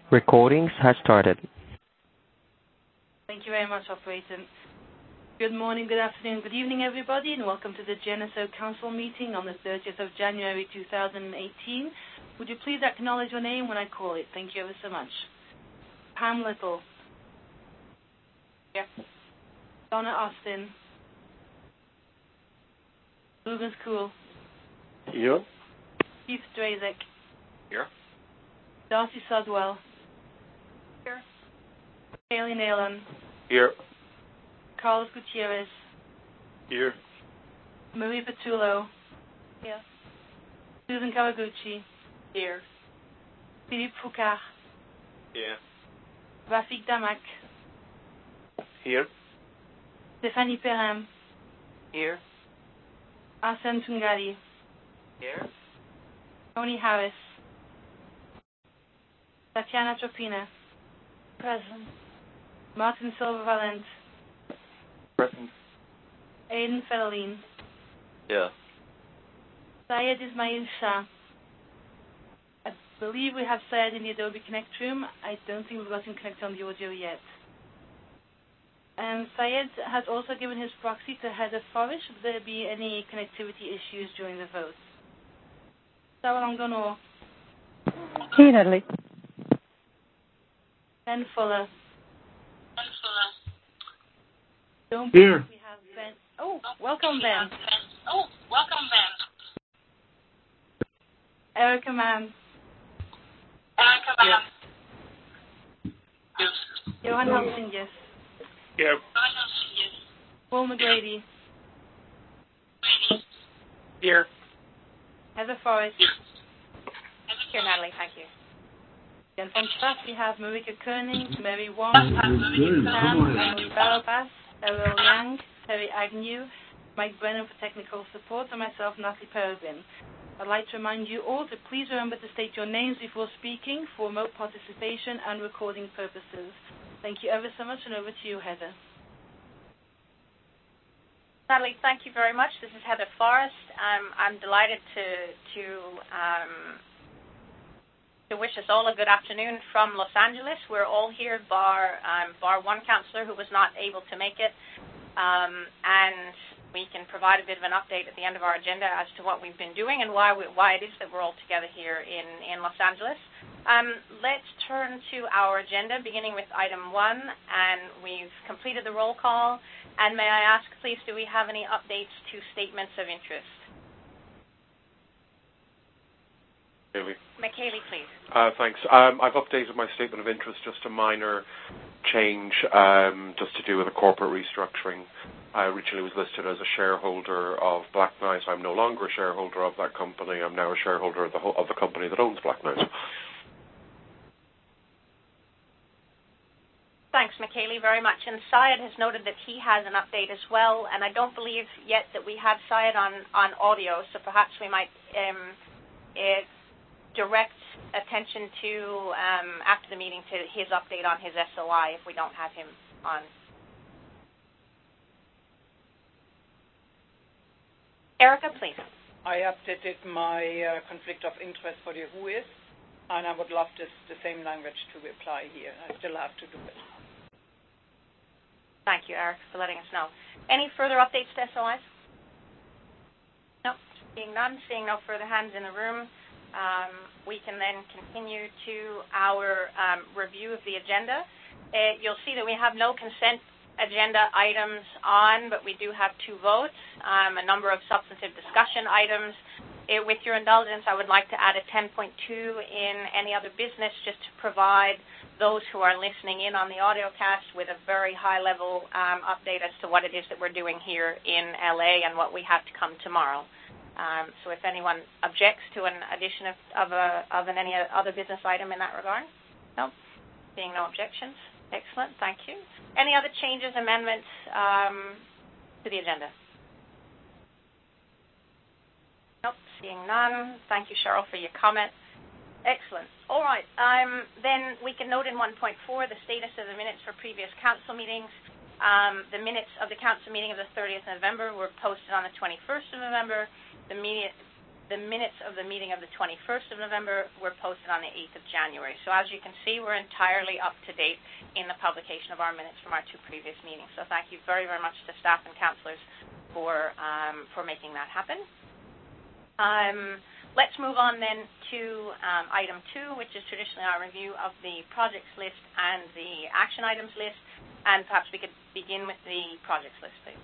Recordings have started. Thank you very much, operator. Good morning, good afternoon, good evening, everybody, and welcome to the Geneseo Council meeting on the 30th of January 2018. Would you please acknowledge your name when I call it? Thank you ever so much. Pam Little. Here. Donna Austin. Rubens Kuhl. Here. Keith Drazek. Here. Darcy Sudwell. Here. Haley Nayland. Here. Carlos Gutierrez. Here. Marie Petullo. Here. Susan Kawaguchi. Here. Philippe Foucault. Here. Rafik Damak. Here. Stéphanie Perrin. Here. Arsène Tungari. Here. Tony Harris. Tatiana Tropina. Present. Martin Silva-Valent. Present. Aidan Fellaline. Yeah. Syed Ismail Shah. I believe we have Syed in the Adobe Connect room. I don't think we've got him connected on the audio yet. And Syed has also given his proxy to Heather Forrest. Should there be any connectivity issues during the vote? Sarah Longono. Hey, Natalie. Ben Fuller. Don't Here. we have Ben. Oh, welcome, Ben. Erica Mann. Johan Hansinges. Here. Paul McGrady. Here. Heather Forrest. Here, Natalie, thank you. And from staff we have Marika Koenig, Mary Wong, Sam, Emily Barabas, Errol Yang, Terry Agnew, Mike Brennan for technical support, and myself, Natalie Peregrine. I'd like to remind you all to please remember to state your names before speaking for remote participation and recording purposes. Thank you ever so much, and over to you, Heather. Natalie, thank you very much. This is Heather Forrest. I'm delighted to wish us all a good afternoon from Los Angeles. We're all here, bar one councillor who was not able to make it, and we can provide a bit of an update at the end of our agenda as to what we've been doing and why it is that we're all together here in Los Angeles. Let's turn to our agenda, beginning with item 1, and we've completed the roll call. And may I ask, please, do we have any updates to statements of interest? McKaylee, please. Thanks. I've updated my statement of interest, just a minor change, just to do with a corporate restructuring. I originally was listed as a shareholder of Black Knight. I'm no longer a shareholder of that company. I'm now a shareholder of the company that owns Black Knight. Thanks, McKaylee, very much. And Syed has noted that he has an update as well, and I don't believe yet that we have Syed on audio, so perhaps we might direct attention to, after the meeting, to his update on his SOI if we don't have him on. Erica, please. I updated my conflict of interest for the WHOIS, and I would love the same language to apply here. I still have to do it. Thank you, Eric, for letting us know. Any further updates to SOIs? No. Seeing none, seeing no further hands in the room, we can then continue to our review of the agenda. You'll see that we have no consent agenda items on, but we do have 2 votes, a number of substantive discussion items. With your indulgence, I would like to add a 10.2 in any other business, just to provide those who are listening in on the audiocast with a very high-level update as to what it is that we're doing here in LA and what we have to come tomorrow. So if anyone objects to an addition of any other business item in that regard? No? Seeing no objections? Excellent, thank you. Any other changes, amendments to the agenda? Nope, seeing none. Thank you, Cheryl, for your comment. Excellent. All right, then we can note in 1.4 the status of the minutes for previous council meetings. The minutes of the council meeting of the 30th of November were posted on the 21st of November. The The minutes of the meeting of the 21st of November were posted on the 8th of January. So as you can see, we're entirely up to date in the publication of our minutes from our 2 previous meetings. So thank you very, very much to staff and councillors for making that happen. Let's move on then to item 2, which is traditionally our review of the projects list and the action items list. And perhaps we could begin with the projects list, please.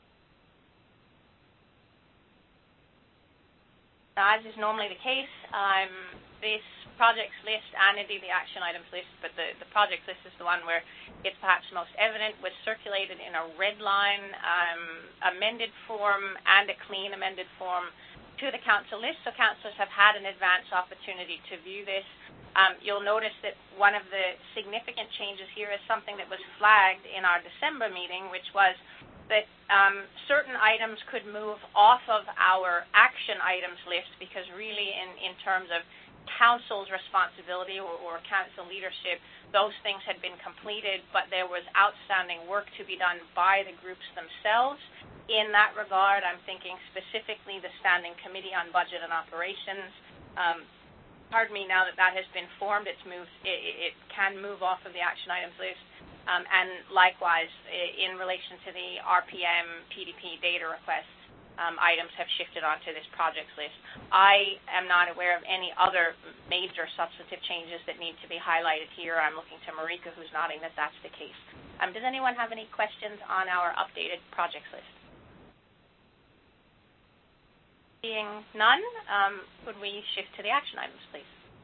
As is normally the case, this projects list and indeed the action items list, but the projects list is the one where it's perhaps most evident, was circulated in a red line amended form and a clean amended form to the council list. So councillors have had an advance opportunity to view this. You'll notice that one of the significant changes here is something that was flagged in our December meeting, which was that certain items could move off of our action items list because really in terms of council's responsibility or council leadership, those things had been completed, but there was outstanding work to be done by the groups themselves. In that regard, I'm thinking specifically the Standing Committee on Budget and Operations. Pardon me, now that has been formed, it can move off of the action items list. And likewise, in relation to the RPM, PDP data requests, items have shifted onto this projects list. I am not aware of any other major substantive changes that need to be highlighted here. I'm looking to Marika, who's nodding that that's the case. Does anyone have any questions on our updated projects list? Seeing none, could we shift to the action items, please?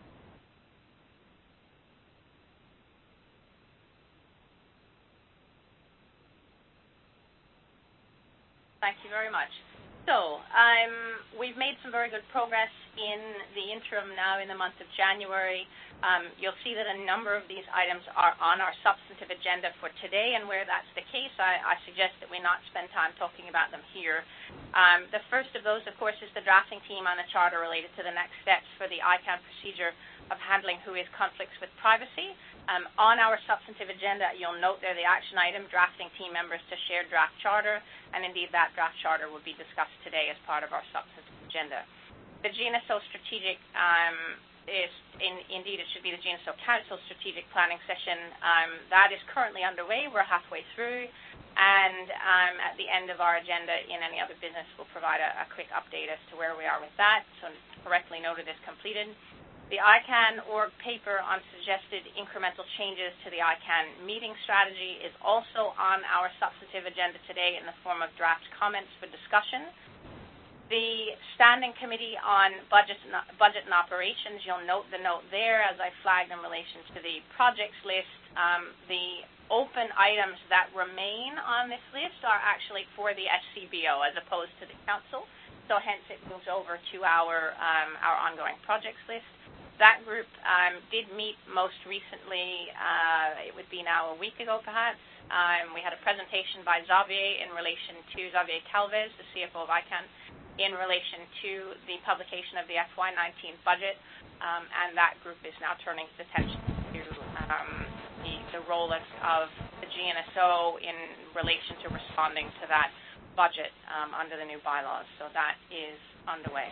Thank you very much. So, we've made some very good progress in the interim now in the month of January. You'll see that a number of these items are on our substantive agenda for today, and where that's the case, I suggest that we not spend time talking about them here. The first of those, of course, is the drafting team on a charter related to the next steps for the ICANN procedure of handling WHOIS conflicts with privacy. On our substantive agenda, you'll note there the action item, drafting team members to share draft charter, and indeed that draft charter will be discussed today as part of our substantive agenda. The GNSO strategic indeed it should be the GNSO Council strategic planning session. That is currently underway. We're halfway through, and at the end of our agenda in any other business, we'll provide a quick update as to where we are with that. So correctly noted as completed. The ICANN org paper on suggested incremental changes to the ICANN meeting strategy is also on our substantive agenda today in the form of draft comments for discussion. The Standing Committee on Budget and Operations, you'll note the note there as I flagged in relation to the projects list. The open items that remain on this list are actually for the SCBO as opposed to the Council, so hence it moves over to our ongoing projects list. That group did meet most recently, it would be now a week ago perhaps. We had a presentation by Xavier Xavier Calvez, the CFO of ICANN, in relation to the publication of the FY19 budget, and that group is now turning its attention to the role of the GNSO in relation to responding to that budget under the new bylaws. So that is underway.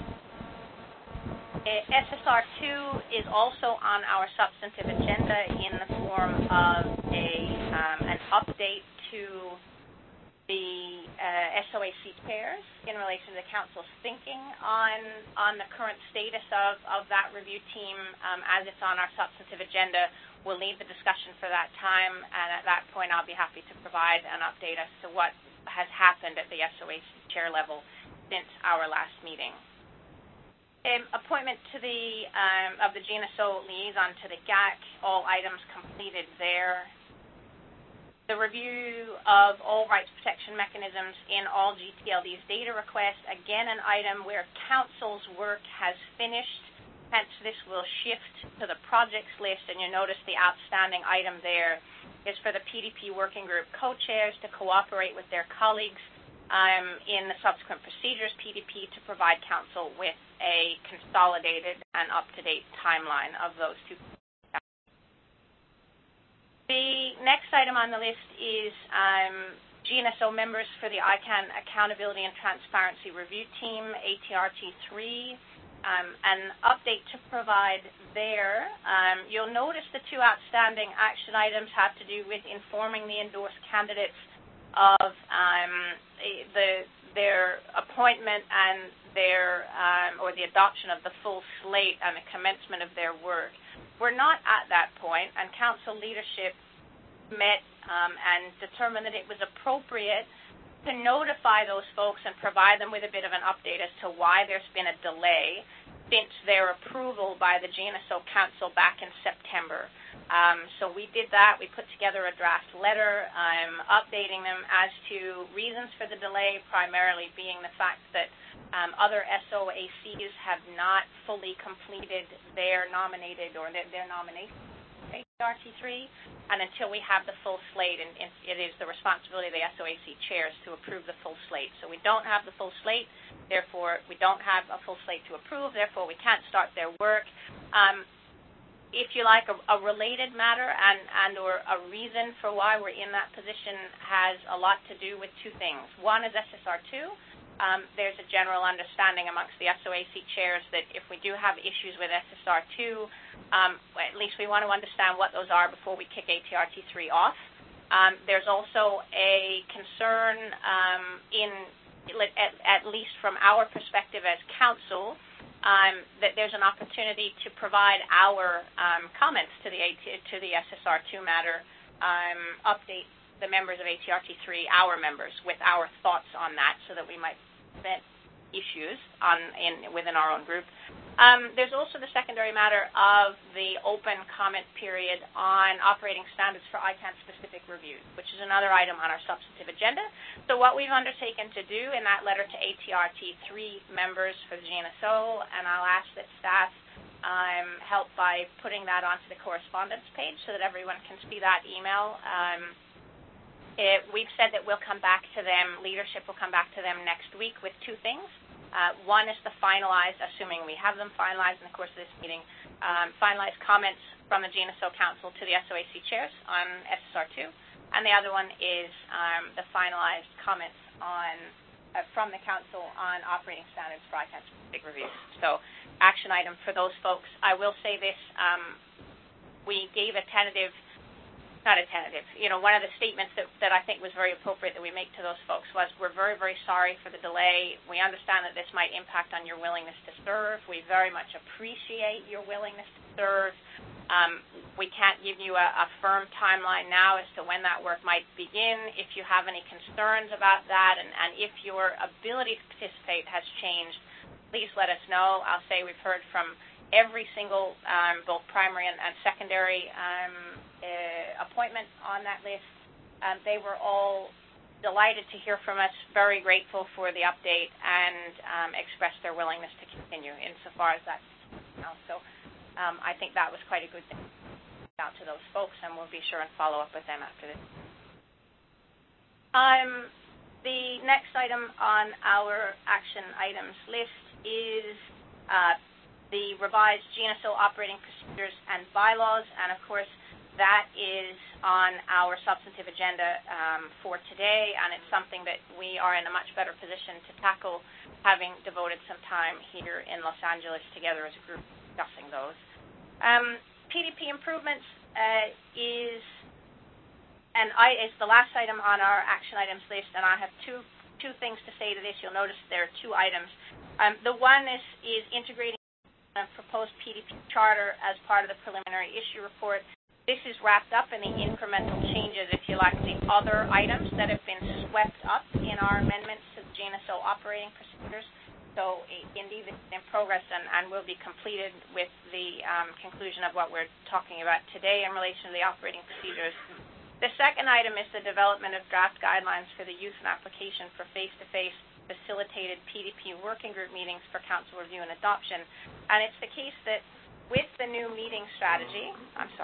SSR2 is also on our substantive agenda in the form of an update to the SOAC chairs in relation to the Council's thinking on the current status of that review team. As it's on our substantive agenda, we'll leave the discussion for that time, and at that point I'll be happy to provide an update as to what has happened at the SOAC chair level since our last meeting. Appointment to of the GNSO liaison to the GAC, all items completed there. The review of all rights protection mechanisms in all GTLD's data requests, again an item where Council's work has finished, hence this will shift to the projects list, and you notice the outstanding item there is for the PDP working group co-chairs to cooperate with their colleagues in the subsequent procedures PDP to provide Council with a consolidated and up-to-date timeline of those two. The next item on the list is GNSO members for the ICANN Accountability and Transparency Review Team, ATRT3. an update to provide there. You'll notice the two outstanding action items have to do with informing the endorsed candidates of their appointment and their or the adoption of the full slate and the commencement of their work. We're not at that point, and council leadership met and determined that it was appropriate to notify those folks and provide them with a bit of an update as to why there's been a delay since their approval by the GNSO Council back in September. So we did that. We put together a draft letter updating them as to reasons for the delay, primarily being the fact that other SOACs have not fully completed their nominated or their nomination ATRT3, and until we have the full slate, and it is the responsibility of the SOAC chairs to approve the full slate. So we don't have the full slate, therefore we don't have a full slate to approve, therefore we can't start their work. If you like, a related matter and or a reason for why we're in that position has a lot to do with two things. One is SSR2. There's a general understanding amongst the SOAC chairs that if we do have issues with SSR2, at least we want to understand what those are before we kick ATRT3 off. There's also a concern at least from our perspective as council, that there's an opportunity to provide our comments to the SSR2 matter, update the members of ATRT3, our members, with our thoughts on that so that we might prevent issues within our own group. There's also the secondary matter of the open comment period on operating standards for ICANN-specific reviews, which is another item on our substantive agenda. So what we've undertaken to do in that letter to ATRT3 members for the GNSO, and I'll ask that staff help by putting that onto the correspondence page so that everyone can see that email. We've said that we'll come back to them, leadership will come back to them next week with two things. One is the finalized, assuming we have them finalized in the course of this meeting, finalized comments from the GNSO Council to the SOAC chairs on SSR2, and the other one is the finalized comments from the Council on operating standards for ICANN-specific reviews. So action item for those folks. I will say this, we gave a tentative, not a tentative, one of the statements that I think was very appropriate that we make to those folks was, we're very, very sorry for the delay. We understand that this might impact on your willingness to serve. We very much appreciate your willingness to serve. We can't give you a firm timeline now as to when that work might begin. If you have any concerns about that, and if your ability to participate has changed, please let us know. I'll say we've heard from every single, both primary and secondary appointment on that list. They were all delighted to hear from us, very grateful for the update, and expressed their willingness to continue insofar as that. So I think that was quite a good thing out to those folks, and we'll be sure and follow up with them after this. The next item on our action items list is the revised GNSO operating procedures and bylaws, and of course that is on our substantive agenda for today, and it's something that we are in a much better position to tackle, having devoted some time here in Los Angeles together as a group discussing those. PDP improvements is the last item on our action items list, and I have two things to say to this. You'll notice there are two items. The one is integrating a proposed PDP charter as part of the preliminary issue report. This is wrapped up in the incremental changes, if you like, the other items that have been swept up in our amendments to the GNSO operating procedures. So indeed, it's in progress and will be completed with the conclusion of what we're talking about today in relation to the operating procedures. The second item is the development of draft guidelines for the use and application for face-to-face facilitated PDP working group meetings for council review and adoption. And it's the case that with the new meeting strategy,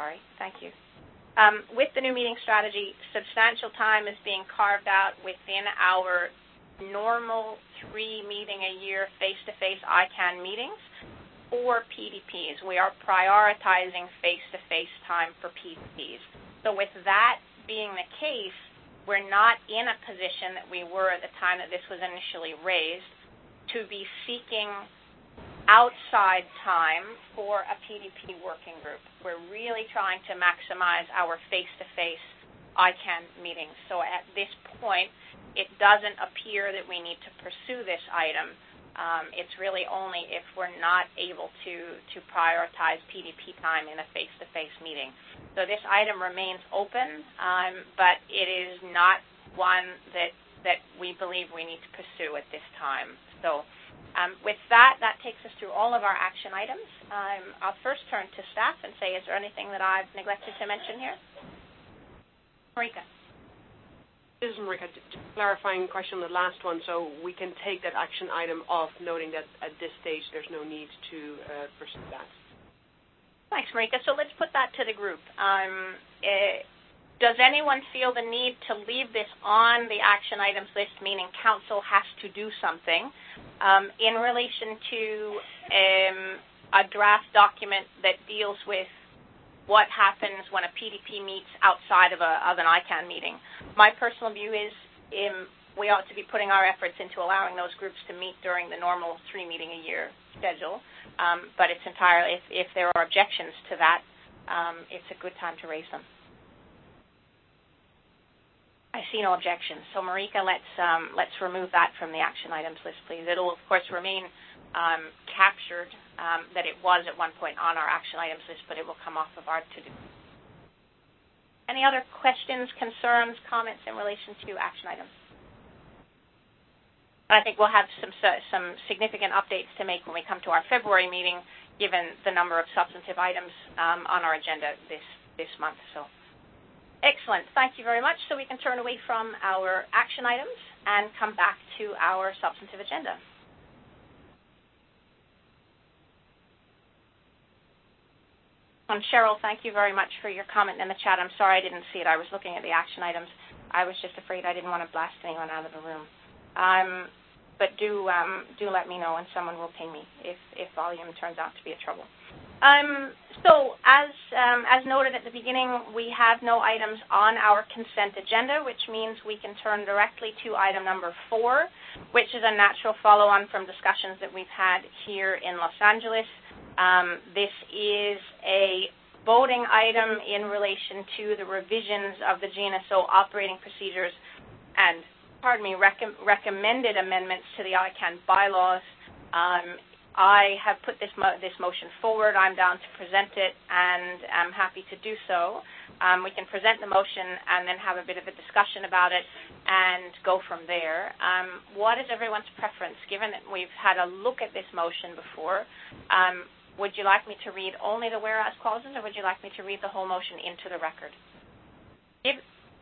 with the new meeting strategy, substantial time is being carved out within our normal 3-meeting-a-year face-to-face ICANN meetings for PDPs. We are prioritizing face-to-face time for PDPs. So with that being the case, we're not in a position that we were at the time that this was initially raised to be seeking outside time for a PDP working group. We're really trying to maximize our face-to-face ICANN meetings. So at this point, it doesn't appear that we need to pursue this item. It's really only if we're not able to prioritize PDP time in a face-to-face meeting. So this item remains open, but it is not one that we believe we need to pursue at this time. So with that takes us through all of our action items. I'll first turn to staff and say, is there anything that I've neglected to mention here? Marika. This is Marika. Just a clarifying question on the last one. So we can take that action item off, noting that at this stage there's no need to pursue that. Thanks, Marika. So let's put that to the group. Does anyone feel the need to leave this on the action items list, meaning council has to do something, in relation to a draft document that deals with what happens when a PDP meets outside of an ICANN meeting? My personal view is we ought to be putting our efforts into allowing those groups to meet during the normal 3-meeting-a-year schedule, but it's entirely, if there are objections to that, it's a good time to raise them. I see no objections. So, Marika, let's remove that from the action items list, please. It'll, of course, remain captured that it was at one point on our action items list, but it will come off of our to-do. Any other questions, concerns, comments in relation to action items? I think we'll have some significant updates to make when we come to our February meeting, given the number of substantive items on our agenda this month. So, excellent. Thank you very much. So we can turn away from our action items and come back to our substantive agenda. And Cheryl, thank you very much for your comment in the chat. I'm sorry I didn't see it. I was looking at the action items. I was just afraid I didn't want to blast anyone out of the room. But do let me know, and someone will ping me if volume turns out to be a trouble. So as noted at the beginning, we have no items on our consent agenda, which means we can turn directly to item number 4, which is a natural follow-on from discussions that we've had here in Los Angeles. This is a voting item in relation to the revisions of the GNSO operating procedures and, recommended amendments to the ICANN bylaws. I have put this motion forward. I'm down to present it, and I'm happy to do so. We can present the motion and then have a bit of a discussion about it and go from there. What is everyone's preference? Given that we've had a look at this motion before, would you like me to read only the whereas clauses, or would you like me to read the whole motion into the record? Skip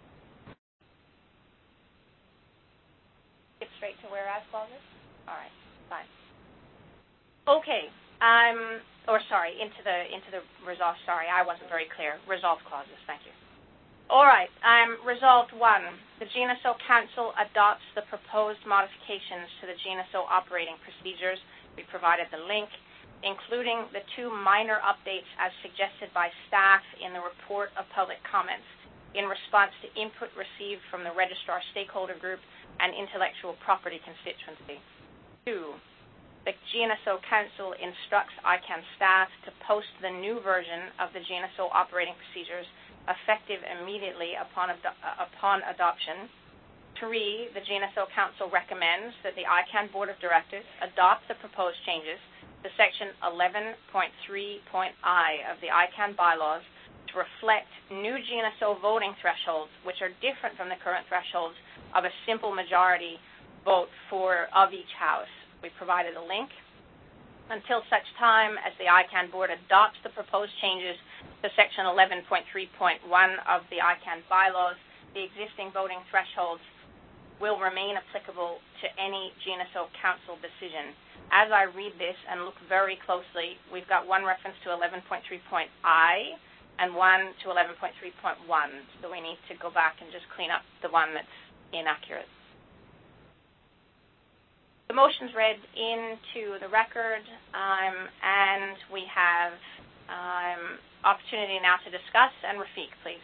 straight to whereas clauses? All right, fine. Okay, into the resolve. Sorry, I wasn't very clear. Resolve clauses. Thank you. All right. Resolved 1. The GNSO Council adopts the proposed modifications to the GNSO operating procedures. We provided the link, including the 2 minor updates as suggested by staff in the report of public comments in response to input received from the registrar stakeholder group and intellectual property constituency. 2. The GNSO Council instructs ICANN staff to post the new version of the GNSO operating procedures effective immediately upon adoption. 3. The GNSO Council recommends that the ICANN Board of Directors adopt the proposed changes to Section 11.3.I of the ICANN bylaws to reflect new GNSO voting thresholds, which are different from the current thresholds of a simple majority vote of each house. We provided a link. Until such time as the ICANN Board adopts the proposed changes to Section 11.3.1 of the ICANN bylaws, the existing voting thresholds will remain applicable to any GNSO Council decision. As I read this and look very closely, we've got one reference to 11.3.I and one to 11.3.1, so we need to go back and just clean up the one that's inaccurate. The motion's read into the record, and we have opportunity now to discuss. And Rafiq, please.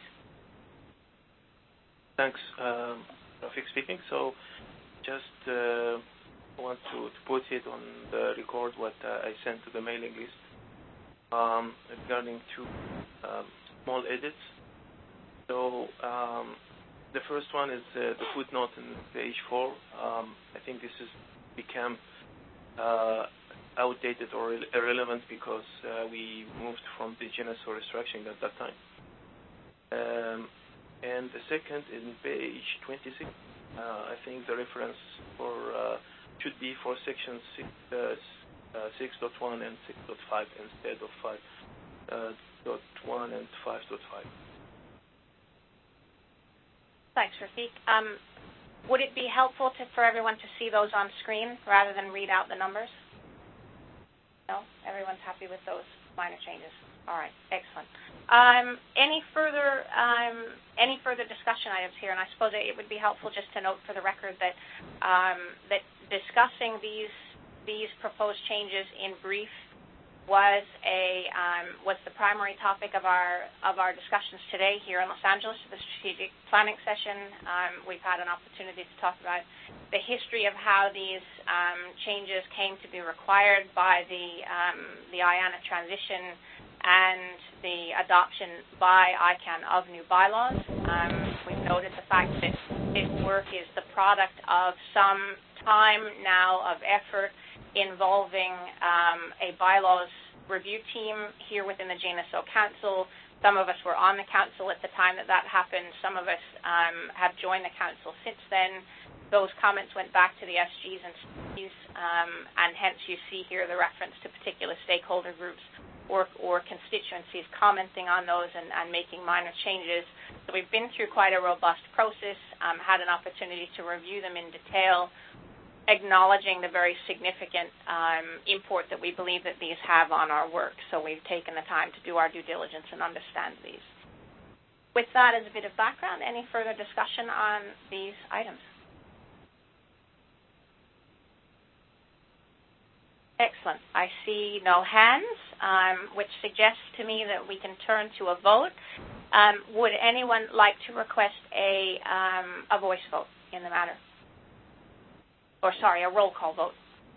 Thanks. Rafiq speaking. So just want to put it on the record what I sent to the mailing list regarding two small edits. So the first one is the footnote in page 4. I think this has become outdated or irrelevant because we moved from the Genesis restructuring at that time. And the second in page 26, I think the reference for should be for section 6.1 and 6.5 instead of 5.1 and 5.5. Thanks, Rafiq. Would it be helpful for everyone to see those on screen rather than read out the numbers? No? Everyone's happy with those minor changes? All right, excellent. Any further discussion items here? And I suppose it would be helpful just to note for the record that that discussing these proposed changes in brief was the primary topic of our discussions today here in Los Angeles for the strategic planning session. We've had an opportunity to talk about the history of how these changes came to be required by the IANA transition and the adoption by ICANN of new bylaws. We've noted the fact that this work is the product of some time now of effort involving a bylaws review team here within the JNSO Council. Some of us were on the council at the time that happened. Some of us have joined the council since then. Those comments went back to the SGs and CPs, and hence you see here the reference to particular stakeholder groups or constituencies commenting on those and making minor changes. So we've been through quite a robust process, had an opportunity to review them in detail, acknowledging the very significant import that we believe that these have on our work. So we've taken the time to do our due diligence and understand these. With that as a bit of background, any further discussion on these items? Excellent. I see no hands, which suggests to me that we can turn to a vote. Would anyone like to request a voice vote in the matter? Or sorry, a roll call vote.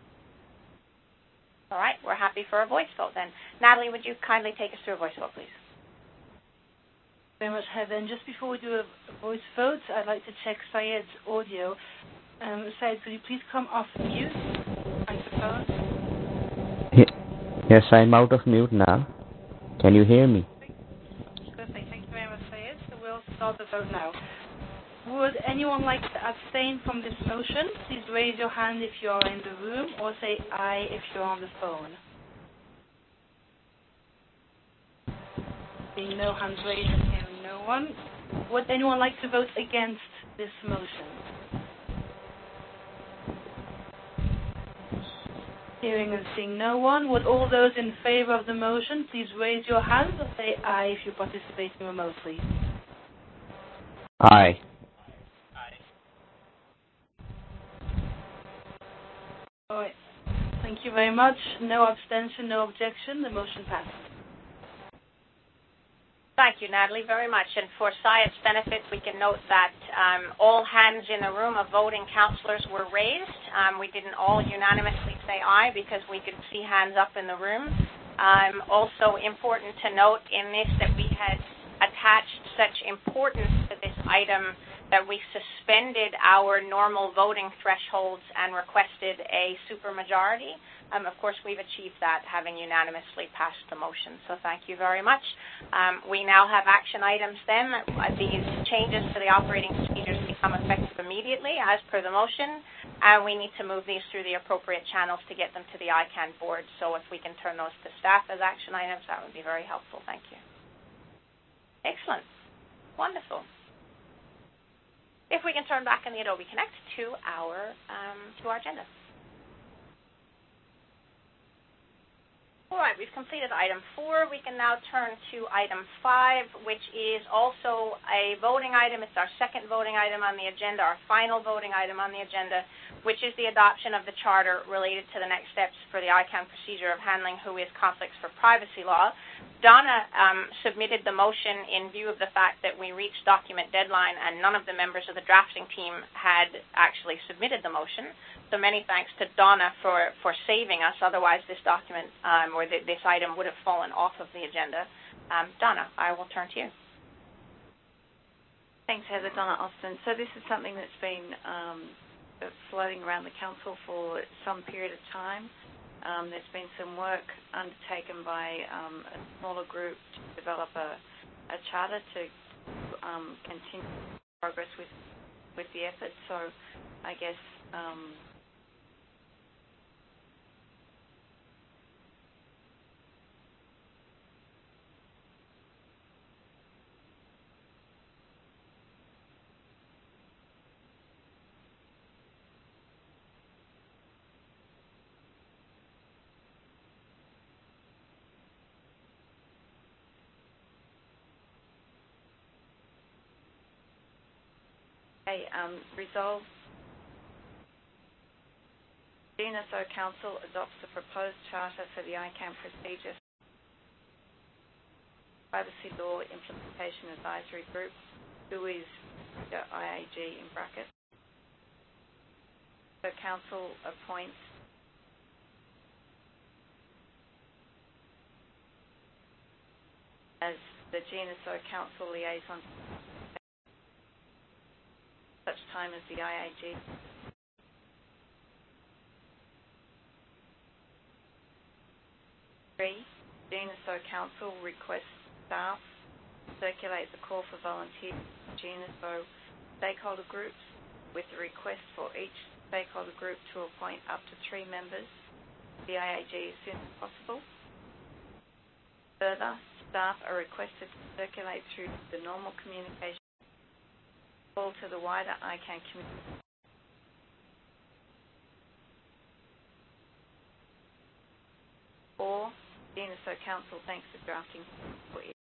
All right, we're happy for a voice vote then. Natalie, would you kindly take us through a voice vote, please? Very much, Heather. And just before we do a voice vote, I'd like to check Syed's audio. Syed, could you please come off mute? Microphone. Yes, I'm out of mute now. Can you hear me? Perfect. Thank you very much, Syed. So we'll start the vote now. Would anyone like to abstain from this motion? Please raise your hand if you are in the room, or say aye if you're on the phone. Seeing no hands raised and hearing no one, would anyone like to vote against this motion? Hearing and seeing no one, would all those in favor of the motion please raise your hand or say aye if you're participating remotely? Aye. All right. Thank you very much. No abstention, no objection. The motion passes. Thank you, Natalie, very much. And for Syed's benefit, we can note that all hands in the room of voting councillors were raised. We didn't all unanimously say aye because we could see hands up in the room. Also important to note in this that we had attached such importance to this item that we suspended our normal voting thresholds and requested a supermajority. Of course, we've achieved that, having unanimously passed the motion. So thank you very much. We now have action items then. These changes to the operating procedures become effective immediately as per the motion, and we need to move these through the appropriate channels to get them to the ICANN board. So if we can turn those to staff as action items, that would be very helpful. Thank you. Excellent. Wonderful. If we can turn back in the Adobe Connect to our agenda. All right, we've completed item 4. We can now turn to item 5, which is also a voting item. It's our second voting item on the agenda, our final voting item on the agenda, which is the adoption of the charter related to the next steps for the ICANN procedure of handling WHOIS conflicts for privacy law. Donna submitted the motion in view of the fact that we reached document deadline and none of the members of the drafting team had actually submitted the motion. So many thanks to Donna for saving us. Otherwise, this document or this item would have fallen off of the agenda. Donna, I will turn to you. Thanks, Heather. Donna Austin. So this is something that's been floating around the council for some period of time. There's been some work undertaken by a smaller group to develop a charter to continue progress with the effort. So I guess resolve. GNSO Council adopts the proposed charter for the ICANN procedure Privacy Law Implementation Advisory Group, who is the IAG in brackets. The Council appoints as the GNSO Council liaison such time as the IAG GNSO Council requests staff circulate the call for volunteers to GNSO stakeholder groups with the request for each stakeholder group to appoint up to 3 members of the IAG as soon as possible. Further, staff are requested to circulate through the normal communication call to the wider ICANN community. Or GNSO Council thanks the drafting for it.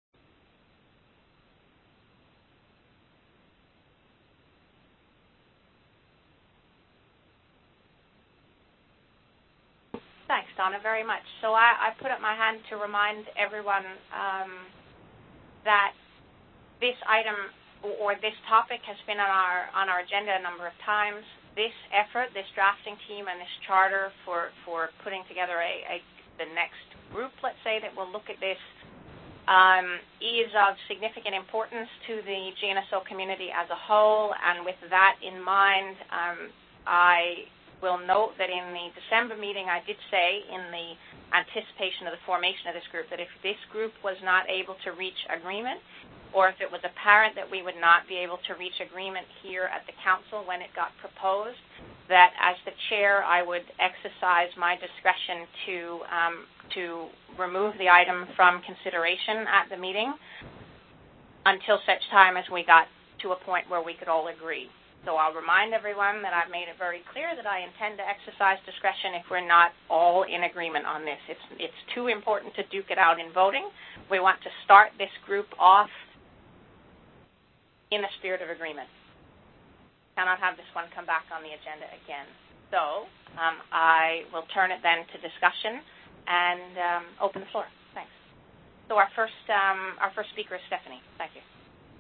Thanks, Donna, very much. So I put up my hand to remind everyone that this item or this topic has been on our agenda a number of times. This effort, this drafting team, and this charter for putting together the next group, let's say, that will look at this is of significant importance to the GNSO community as a whole. And with that in mind, I will note that in the December meeting, I did say in the anticipation of the formation of this group that if this group was not able to reach agreement, or if it was apparent that we would not be able to reach agreement here at the council when it got proposed, that as the chair I would exercise my discretion to remove the item from consideration at the meeting until such time as we got to a point where we could all agree. So I'll remind everyone that I've made it very clear that I intend to exercise discretion if we're not all in agreement on this. It's too important to duke it out in voting. We want to start this group off in the spirit of agreement. Cannot have this one come back on the agenda again. So I will turn it then to discussion and open the floor. Thanks. So our first speaker is Stephanie. Thank you.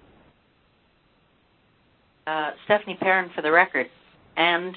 Stephanie Perrin for the record. And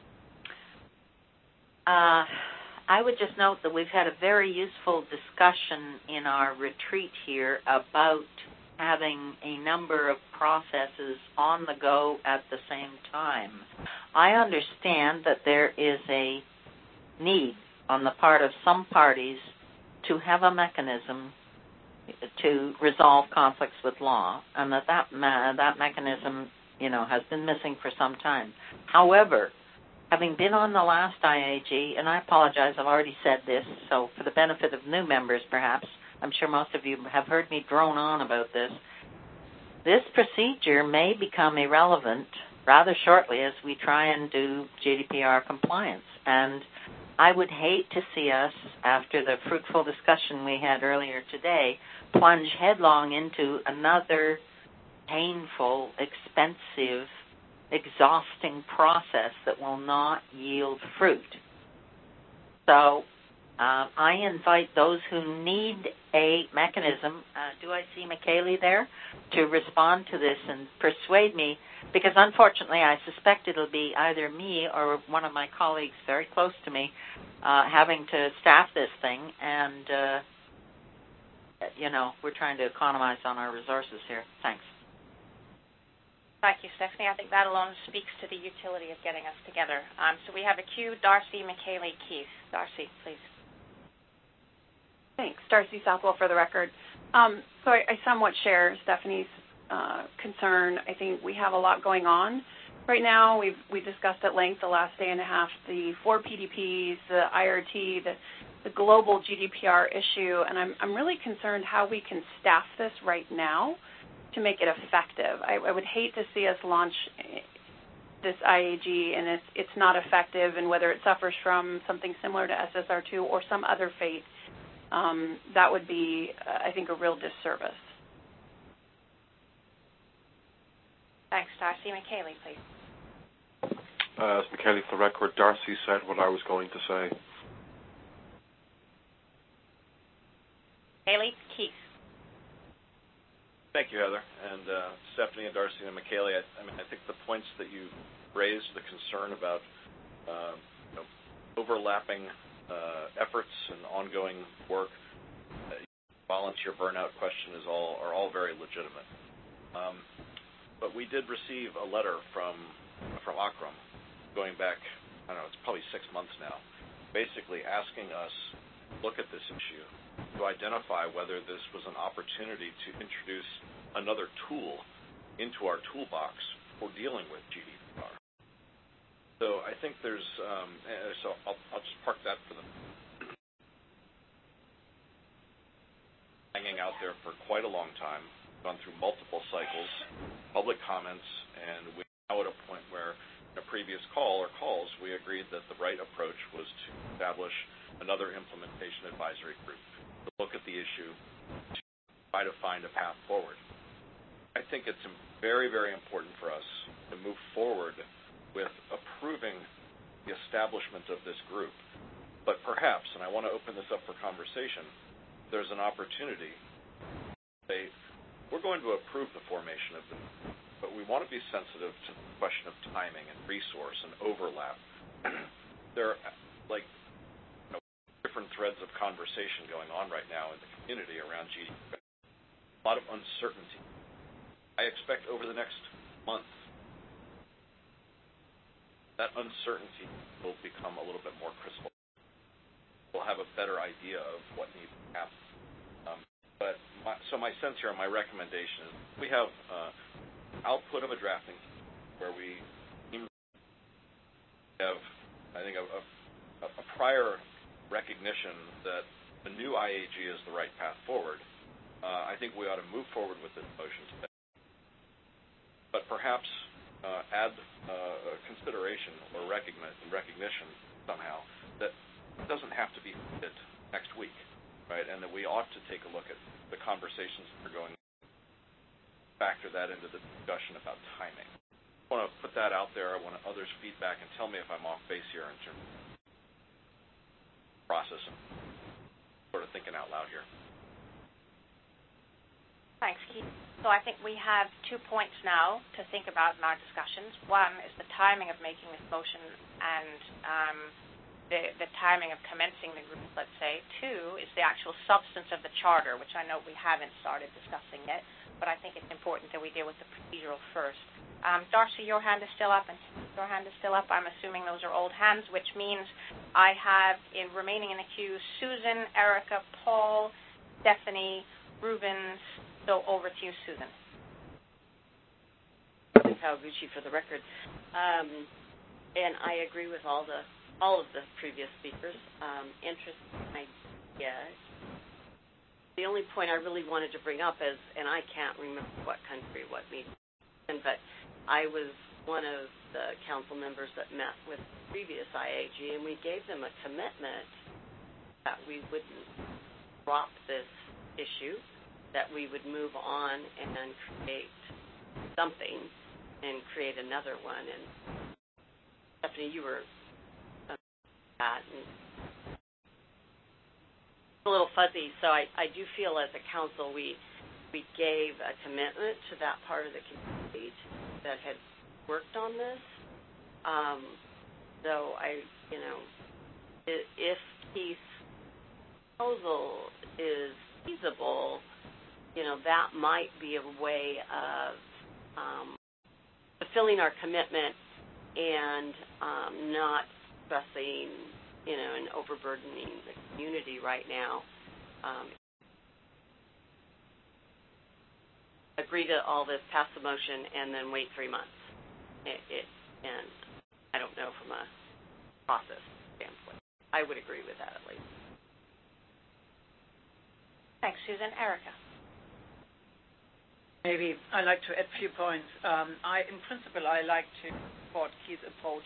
I would just note that we've had a very useful discussion in our retreat here about having a number of processes on the go at the same time. I understand that there is a need on the part of some parties to have a mechanism to resolve conflicts with law, and that mechanism, has been missing for some time. However, having been on the last IAG, and I apologize, I've already said this, so for the benefit of new members perhaps, I'm sure most of you have heard me drone on about this. This procedure may become irrelevant rather shortly as we try and do GDPR compliance. And I would hate to see us, after the fruitful discussion we had earlier today, plunge headlong into another painful, expensive, exhausting process that will not yield fruit. So I invite those who need a mechanism, do I see Michaeli there, to respond to this and persuade me, because unfortunately I suspect it'll be either me or one of my colleagues very close to me having to staff this thing, and, we're trying to economize on our resources here. Thanks. Thank you, Stephanie. I think that alone speaks to the utility of getting us together. So we have a queue, Darcy, Michaeli, Keith. Darcy, please. Thanks. Darcy Southwell for the record. So I somewhat share Stephanie's concern. I think we have a lot going on right now. We discussed at length the last day and a half the 4 PDPs, the IRT, the global GDPR issue, and I'm really concerned how we can staff this right now to make it effective. I would hate to see us launch this IAG and it's not effective, and whether it suffers from something similar to SSR2 or some other fate, that would be, I think, a real disservice. Thanks, Darcy. Michaeli, please. As Michaeli, for the record, Darcy said what I was going to say. Michaeli, Keith. Thank you, Heather, and Stephanie and Darcy and Michaeli. I think the points that you raised, the concern about overlapping efforts and ongoing work, volunteer burnout question are all very legitimate. But we did receive a letter from Akram going back, I don't know, it's probably 6 months now, basically asking us to look at this issue, to identify whether this was an opportunity to introduce another tool into our toolbox for dealing with GDPR. So I think there's, so I'll just park that for the hanging out there for quite a long time, gone through multiple cycles, public comments, and we're now at a point where in a previous call or calls, we agreed that the right approach was to establish another implementation advisory group to look at the issue, to try to find a path forward. I think it's very, very important for us to move forward with approving the establishment of this group. But perhaps, and I want to open this up for conversation, there's an opportunity to say, we're going to approve the formation of the group, but we want to be sensitive to the question of timing and resource and overlap. There are different threads of conversation going on right now in the community around GDPR. A lot of uncertainty. I expect over the next month that uncertainty will become a little bit more crystal. We'll have a better idea of what needs to happen. So my sense here, my recommendation is we have output of a drafting where we have, I think, a prior recognition that the new IAG is the right path forward. I think we ought to move forward with this motion today. But perhaps add consideration or recognition somehow that it doesn't have to be hit next week, right? And that we ought to take a look at the conversations that are going on, factor that into the discussion about timing. I want to put that out there. I want others' feedback and tell me if I'm off base here in terms of process and sort of thinking out loud here. Thanks, Keith. So I think we have 2 points now to think about in our discussions. One is the timing of making this motion and the timing of commencing the group, let's say. 2 is the actual substance of the charter, which I know we haven't started discussing yet, but I think it's important that we deal with the procedural first. Darcy, your hand is still up, and your hand is still up. I'm assuming those are old hands, which means I have remaining in the queue Susan, Erica, Paul, Stephanie, Rubens. So over to you, Susan. Kawaguchi for the record. And I agree with all of the previous speakers. Interesting idea. The only point I really wanted to bring up is, and I can't remember what country, what meeting, but I was one of the council members that met with the previous IAG, and we gave them a commitment that we wouldn't drop this issue, that we would move on and create something and create another one. And Stephanie, you were that. And a little fuzzy. So I do feel as a council we gave a commitment to that part of the community that had worked on this. So if Keith's proposal is feasible, that might be a way of fulfilling our commitment and not stressing, and overburdening the community right now. Agree to all this, pass the motion, and then wait 3 months. And I don't know from a process standpoint. I would agree with that at least. Thanks, Susan. Erica. Maybe I'd like to add a few points. In principle, I like to support Keith's approach,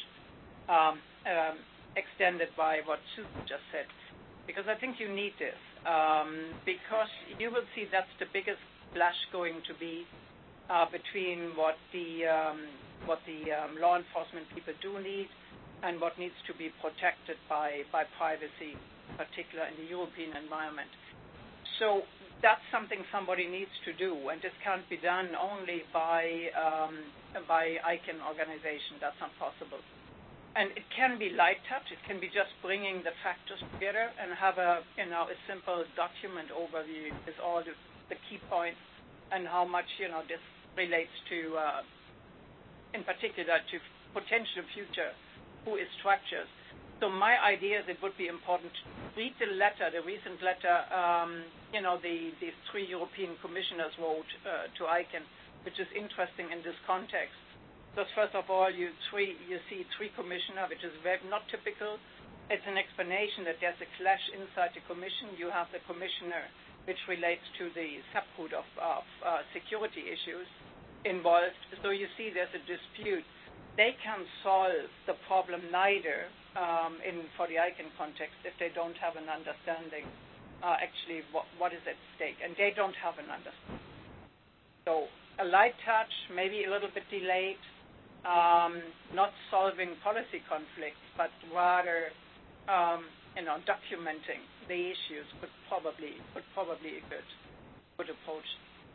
extended by what Susan just said, because I think you need this. Because you will see that's the biggest clash going to be between what the law enforcement people do need and what needs to be protected by privacy, in particular in the European environment. So that's something somebody needs to do, and this can't be done only by ICANN organization. That's not possible. And it can be light touch. It can be just bringing the factors together and have a simple document overview with all the key points and how much this relates to, in particular, to potential future WHOIS structures. So my idea is it would be important to read the letter, the recent letter, these 3 European commissioners wrote to ICANN, which is interesting in this context. Because first of all, you see 3 commissioners, which is very not typical. It's an explanation that there's a clash inside the commission. You have the commissioner, which relates to the subgroup of security issues involved. So you see there's a dispute. They can solve the problem neither for the ICANN context if they don't have an understanding actually what is at stake. And they don't have an understanding. So a light touch, maybe a little bit delayed, not solving policy conflicts, but rather documenting the issues would probably a good approach.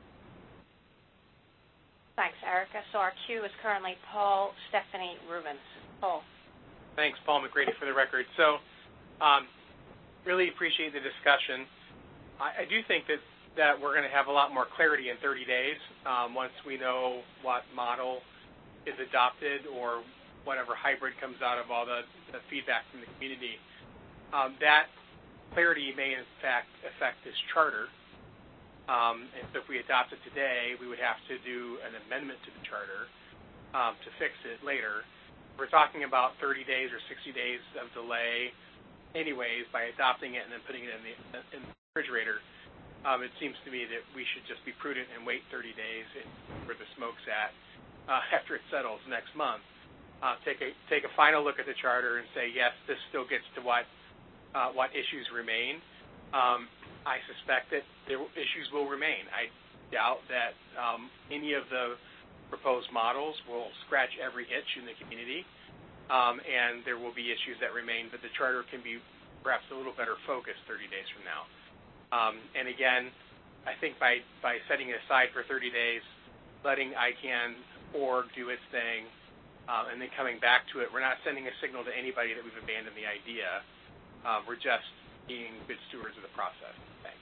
Thanks, Erica. So our queue is currently Paul, Stephanie, Rubens. Paul. Thanks, Paul McGrady for the record. So really appreciate the discussion. I do think that we're going to have a lot more clarity in 30 days once we know what model is adopted or whatever hybrid comes out of all the feedback from the community. That clarity may in fact affect this charter. And so if we adopt it today, we would have to do an amendment to the charter to fix it later. We're talking about 30 days or 60 days of delay anyways by adopting it and then putting it in the refrigerator. It seems to me that we should just be prudent and wait 30 days where the smoke's at after it settles next month. Take a final look at the charter and say, yes, this still gets to what issues remain. I suspect that issues will remain. I doubt that any of the proposed models will scratch every itch in the community, and there will be issues that remain, but the charter can be perhaps a little better focused 30 days from now. And again, I think by setting it aside for 30 days, letting ICANN.org do its thing, and then coming back to it, we're not sending a signal to anybody that we've abandoned the idea. We're just being good stewards of the process. Thanks.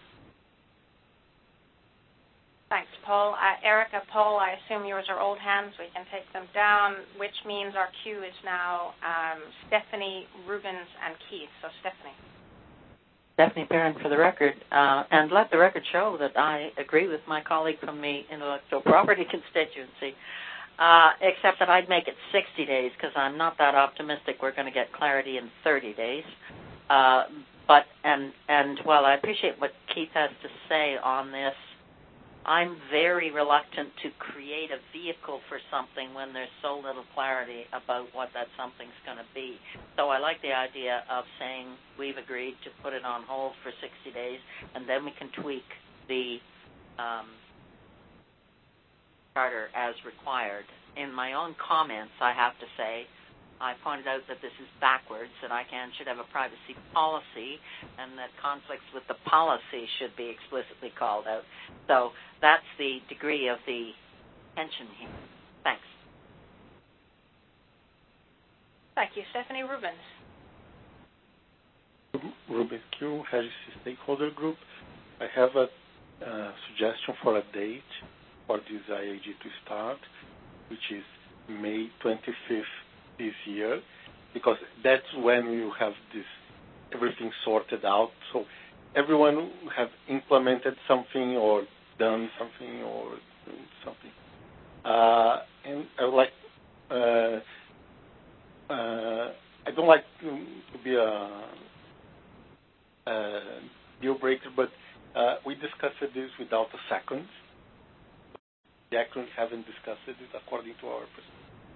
Thanks, Paul. Erica, Paul, I assume yours are old hands. We can take them down, which means our queue is now Stephanie, Rubens, and Keith. So, Stephanie. Stephanie Perrin for the record, and let the record show that I agree with my colleague from the intellectual property constituency, except that I'd make it 60 days because I'm not that optimistic we're going to get clarity in 30 days. But while I appreciate what Keith has to say on this, I'm very reluctant to create a vehicle for something when there's so little clarity about what that something's going to be. So I like the idea of saying we've agreed to put it on hold for 60 days, and then we can tweak the charter as required. In my own comments, I have to say, I pointed out that this is backwards, that ICANN should have a privacy policy, and that conflicts with the policy should be explicitly called out. So that's the degree of the tension here. Thanks. Thank you. Stephanie Rubens. Rubens Q, Regis Stakeholder Group. I have a suggestion for a date for this IAG to start, which is May 25th this year, because that's when we will have everything sorted out. So everyone have implemented something or done something or doing something. And I would like, I don't like to be a deal breaker, but we discussed this without a second. The actors haven't discussed it according to our perspective.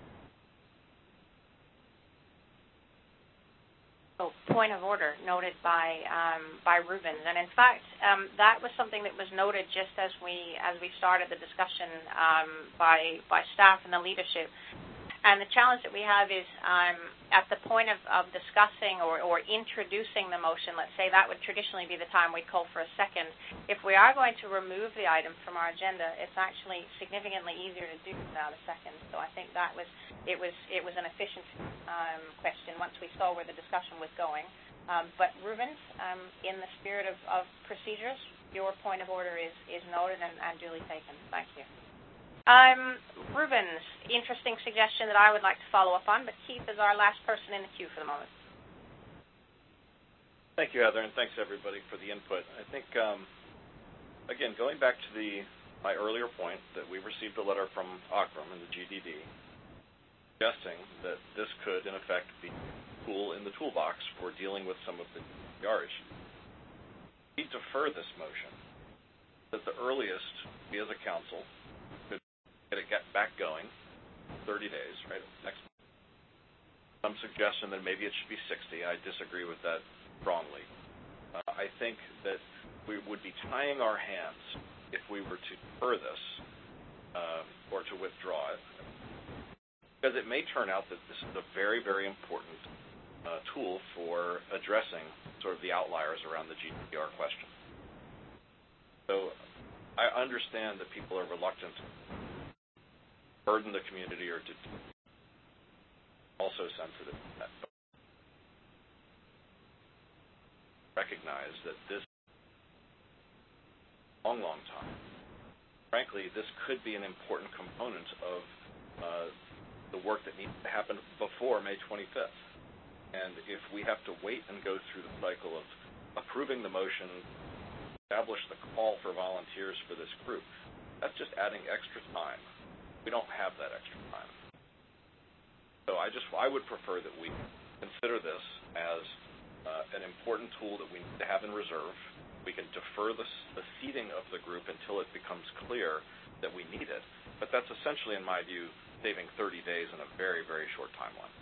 Point of order noted by Rubens, and in fact, that was something that was noted just as we started the discussion by staff and the leadership. And the challenge that we have is at the point of discussing or introducing the motion, let's say that would traditionally be the time we'd call for a second. If we are going to remove the item from our agenda, it's actually significantly easier to do without a second. So I think that was an efficiency question once we saw where the discussion was going. But Rubens, in the spirit of procedures, your point of order is noted and duly taken. Thank you. Rubens, interesting suggestion that I would like to follow up on, but Keith is our last person in the queue for the moment. Thank you, Heather, and thanks everybody for the input. I think, again, going back to my earlier point that we received a letter from OCRM and the GDD suggesting that this could, in effect, be a tool in the toolbox for dealing with some of the GDPR issues. We defer this motion that the earliest we as a council get back going 30 days, right? Next month. Some suggestion that maybe it should be 60. I disagree with that strongly. I think that we would be tying our hands if we were to defer this or to withdraw it, because it may turn out that this is a very, very important tool for addressing sort of the outliers around the GDPR question. So I understand that people are reluctant to burden the community or to also sensitive to that. Recognize that this long time. Frankly, this could be an important component of the work that needs to happen before May 25th. And if we have to wait and go through the cycle of approving the motion, establish the call for volunteers for this group, that's just adding extra time. We don't have that extra time. So I would prefer that we consider this as an important tool that we need to have in reserve. We can defer the seating of the group until it becomes clear that we need it. But that's essentially, in my view, saving 30 days in a very, very short timeline.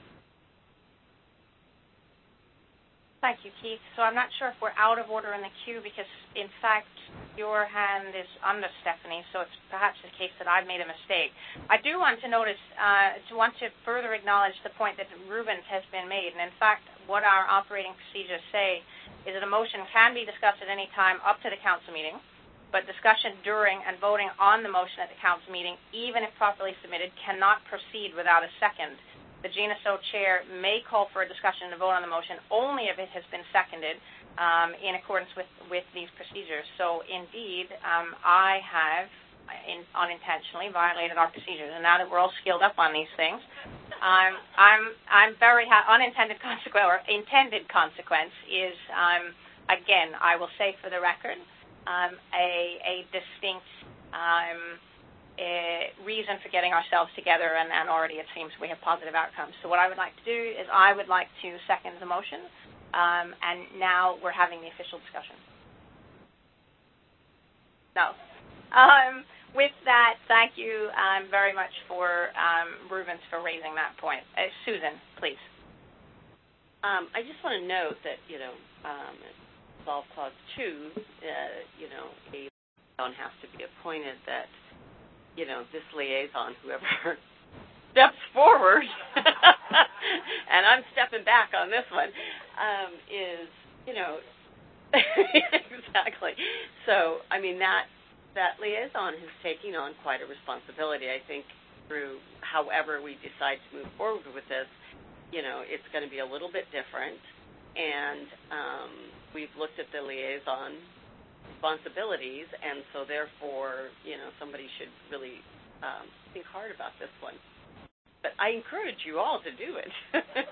Thank you, Keith. So I'm not sure if we're out of order in the queue because, in fact, your hand is under Stephanie, so it's perhaps the case that I've made a mistake. I do want to further acknowledge the point that Rubens has been made, and in fact, what our operating procedures say is that a motion can be discussed at any time up to the council meeting, but discussion during and voting on the motion at the council meeting, even if properly submitted, cannot proceed without a second. The GNSO chair may call for a discussion and a vote on the motion only if it has been seconded in accordance with these procedures. So, indeed, I have unintentionally violated our procedures. And now that we're all skilled up on these things, I'm very unintended consequence or intended consequence is, again, I will say for the record, a distinct reason for getting ourselves together, and already it seems we have positive outcomes. So what I would like to do is I would like to second the motion, and now we're having the official discussion. No. With that, thank you very much for Rubens for raising that point. Susan, please. I just want to note that, Solve Clause 2, a don't have to be appointed that this liaison, whoever steps forward, and I'm stepping back on this one, is, exactly. So, I mean, that liaison is taking on quite a responsibility. I think through however we decide to move forward with this, it's going to be a little bit different. And we've looked at the liaison responsibilities, and so therefore, somebody should really think hard about this one. But I encourage you all to do it.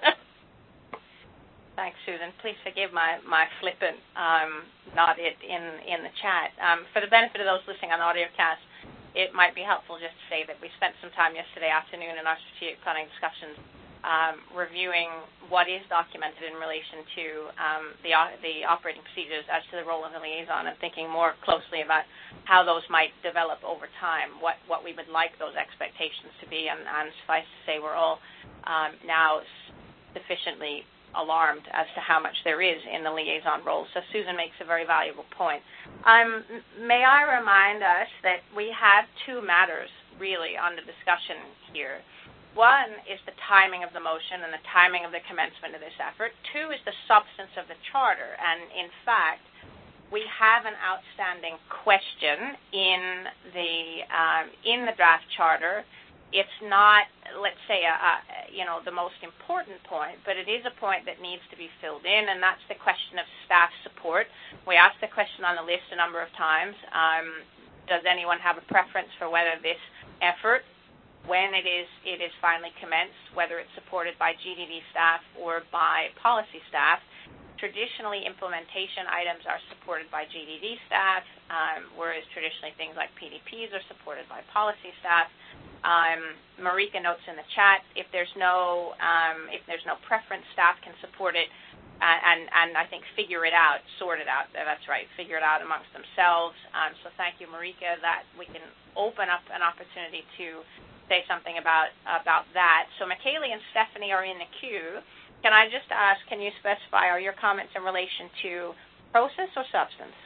Thanks, Susan. Please forgive my flippant nod in the chat. For the benefit of those listening on audiocast, it might be helpful just to say that we spent some time yesterday afternoon in our strategic planning discussions reviewing what is documented in relation to the operating procedures as to the role of the liaison, and thinking more closely about how those might develop over time, what we would like those expectations to be, and suffice to say we're all now sufficiently alarmed as to how much there is in the liaison role. So Susan makes a very valuable point. May I remind us that we have two matters really under discussion here. One is the timing of the motion and the timing of the commencement of this effort. Two is the substance of the charter. And in fact, we have an outstanding question in the draft charter. It's not, let's say, the most important point, but it is a point that needs to be filled in, and that's the question of staff support. We asked the question on the list a number of times. Does anyone have a preference for whether this effort, when it is finally commenced, whether it's supported by GDD staff or by policy staff? Traditionally, implementation items are supported by GDD staff, whereas traditionally things like PDPs are supported by policy staff. Marika notes in the chat, if there's no preference, staff can support it and I think figure it out, sort it out. That's right, figure it out amongst themselves. So thank you, Marika, that we can open up an opportunity to say something about that. So Michaeli and Stephanie are in the queue. Can I just ask, can you specify, are your comments in relation to process or substance?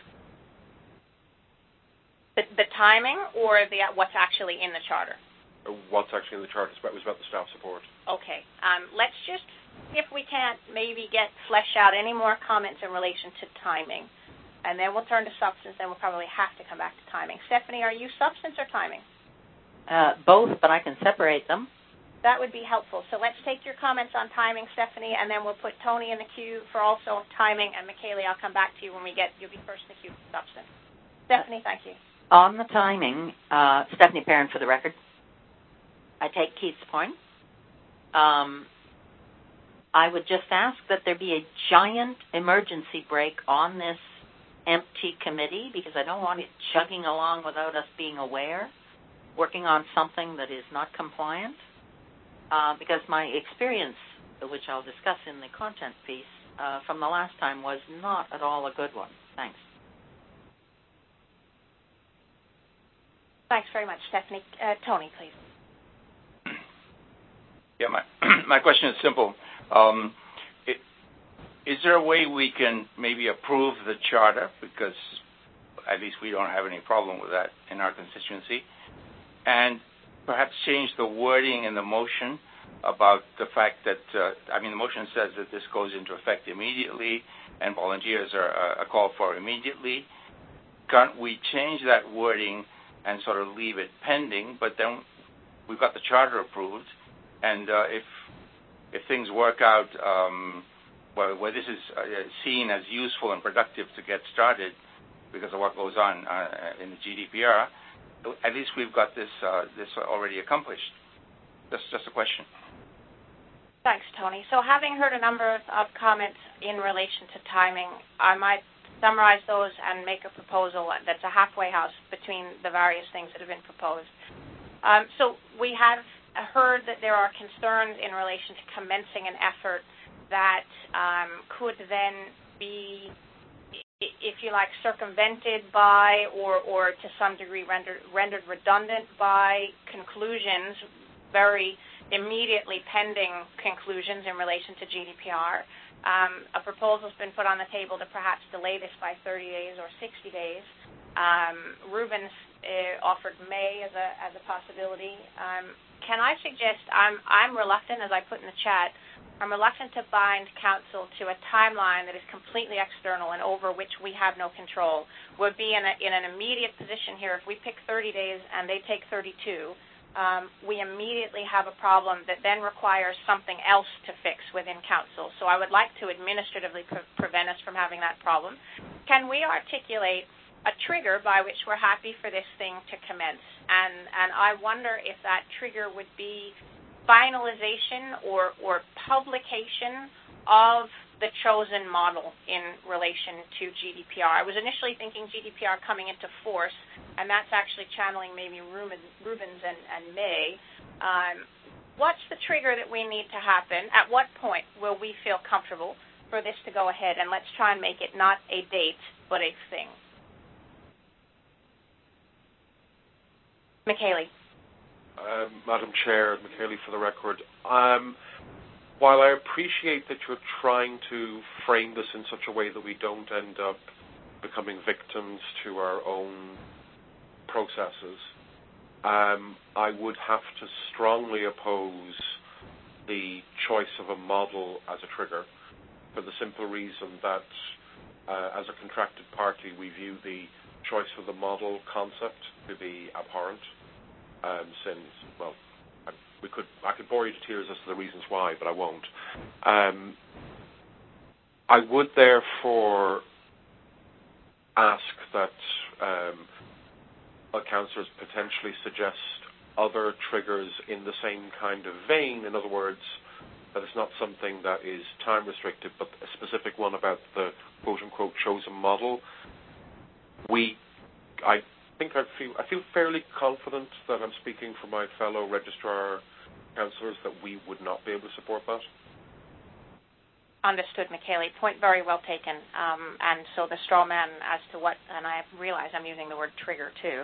The timing or what's actually in the charter? What's actually in the charter was about the staff support. Okay. Let's just, if we can't maybe flesh out any more comments in relation to timing, and then we'll turn to substance, then we'll probably have to come back to timing. Stephanie, are you substance or timing? Both, but I can separate them. That would be helpful. So let's take your comments on timing, Stephanie, and then we'll put Tony in the queue for also timing, and Michaeli, I'll come back to you when you'll be first in the queue for substance. Stephanie, thank you. On the timing, Stephanie Perrin for the record. I take Keith's point. I would just ask that there be a giant emergency break on this empty committee, because I don't want it chugging along without us being aware, working on something that is not compliant. Because my experience, which I'll discuss in the content piece, from the last time was not at all a good one. Thanks. Thanks very much, Stephanie. Tony, please. Yeah, my question is simple. Is there a way we can maybe approve the charter, because at least we don't have any problem with that in our constituency, and perhaps change the wording in the motion about the fact that, the motion says that this goes into effect immediately and volunteers are called for immediately. Can't we change that wording and sort of leave it pending, but then we've got the charter approved, and if things work out where this is seen as useful and productive to get started because of what goes on in the GDPR, at least we've got this already accomplished. That's just a question. Thanks, Tony. So having heard a number of comments in relation to timing, I might summarize those and make a proposal that's a halfway house between the various things that have been proposed. So we have heard that there are concerns in relation to commencing an effort that could then be, if you like, circumvented by or to some degree rendered redundant by conclusions, very immediately pending conclusions in relation to GDPR. A proposal's been put on the table to perhaps delay this by 30 days or 60 days. Ruben's offered May as a possibility. Can I suggest, I'm reluctant, as I put in the chat, I'm reluctant to bind council to a timeline that is completely external and over which we have no control. We'll be in an immediate position here. If we pick 30 days and they take 32, we immediately have a problem that then requires something else to fix within council. So I would like to administratively prevent us from having that problem. Can we articulate a trigger by which we're happy for this thing to commence? And I wonder if that trigger would be finalization or publication of the chosen model in relation to GDPR. I was initially thinking GDPR coming into force, and that's actually channeling maybe Rubens and May. What's the trigger that we need to happen? At what point will we feel comfortable for this to go ahead? And let's try and make it not a date, but a thing. Michaeli. Madam Chair, Michaeli for the record. While I appreciate that you're trying to frame this in such a way that we don't end up becoming victims to our own processes, I would have to strongly oppose the choice of a model as a trigger for the simple reason that as a contracted party we view the choice of the model concept to be abhorrent since, well, I could bore you to tears as to the reasons why, but I won't. I would therefore ask that councillors potentially suggest other triggers in the same kind of vein. In other words, that it's not something that is time restricted, but a specific one about the quote-unquote chosen model. I feel fairly confident that I'm speaking for my fellow registrar councillors that we would not be able to support that. Understood, Michaeli. Point very well taken. And so the straw man as to what, and I realize I'm using the word trigger too.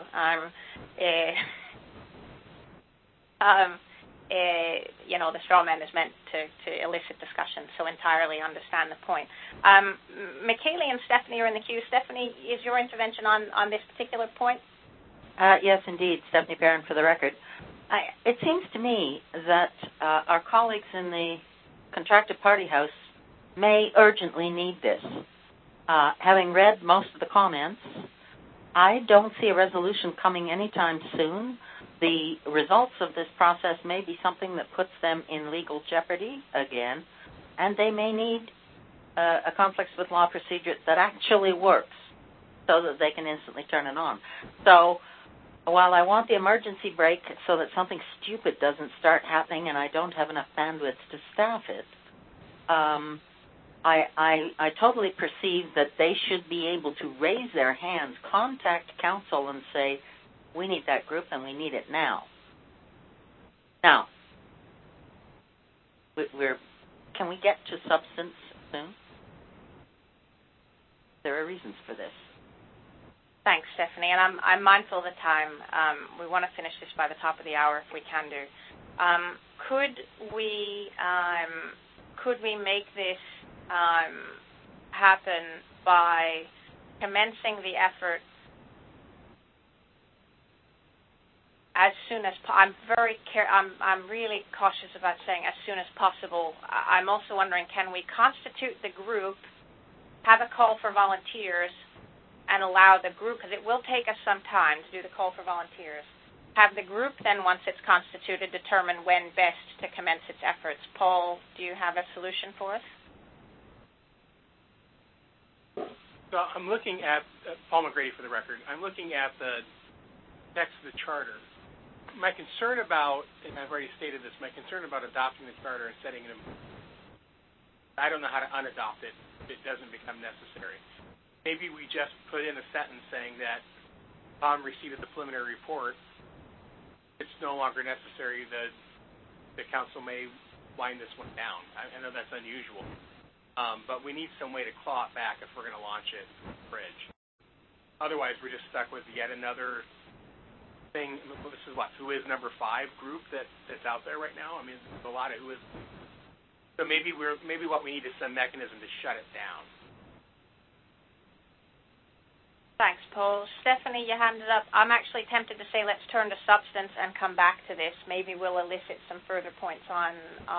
The straw man is meant to elicit discussion, so entirely understand the point. Michaeli and Stephanie are in the queue. Stephanie, is your intervention on this particular point? Yes, indeed. Stephanie Barron for the record. It seems to me that our colleagues in the contracted party house may urgently need this. Having read most of the comments, I don't see a resolution coming anytime soon. The results of this process may be something that puts them in legal jeopardy again, and they may need a conflicts with law procedure that actually works so that they can instantly turn it on. So while I want the emergency break so that something stupid doesn't start happening and I don't have enough bandwidth to staff it, I totally perceive that they should be able to raise their hands, contact council and say, we need that group and we need it now. Now, can we get to substance soon? There are reasons for this. Thanks, Stephanie. And I'm mindful of the time. We want to finish this by the top of the hour if we can do. Could we make this happen by commencing the effort as soon as I'm really cautious about saying as soon as possible. I'm also wondering, can we constitute the group, have a call for volunteers, and allow the group, because it will take us some time to do the call for volunteers, have the group then, once it's constituted, determine when best to commence its efforts. Paul, do you have a solution for us? So I'm looking at, Paul McGrady for the record, I'm looking at the text of the charter. My concern about, and I've already stated this, my concern about adopting the charter and setting it in, I don't know how to unadopt it if it doesn't become necessary. Maybe we just put in a sentence saying that upon receipt of the preliminary report, it's no longer necessary that the council may wind this one down. I know that's unusual, but we need some way to claw it back if we're going to launch it from the bridge. Otherwise, we're just stuck with yet another thing. This is what, who is number 5 group that's out there right now? I mean, there's a lot of who is. So maybe what we need is some mechanism to shut it down. Thanks, Paul. Stephanie, you handed up. I'm actually tempted to say let's turn to substance and come back to this. Maybe we'll elicit some further points on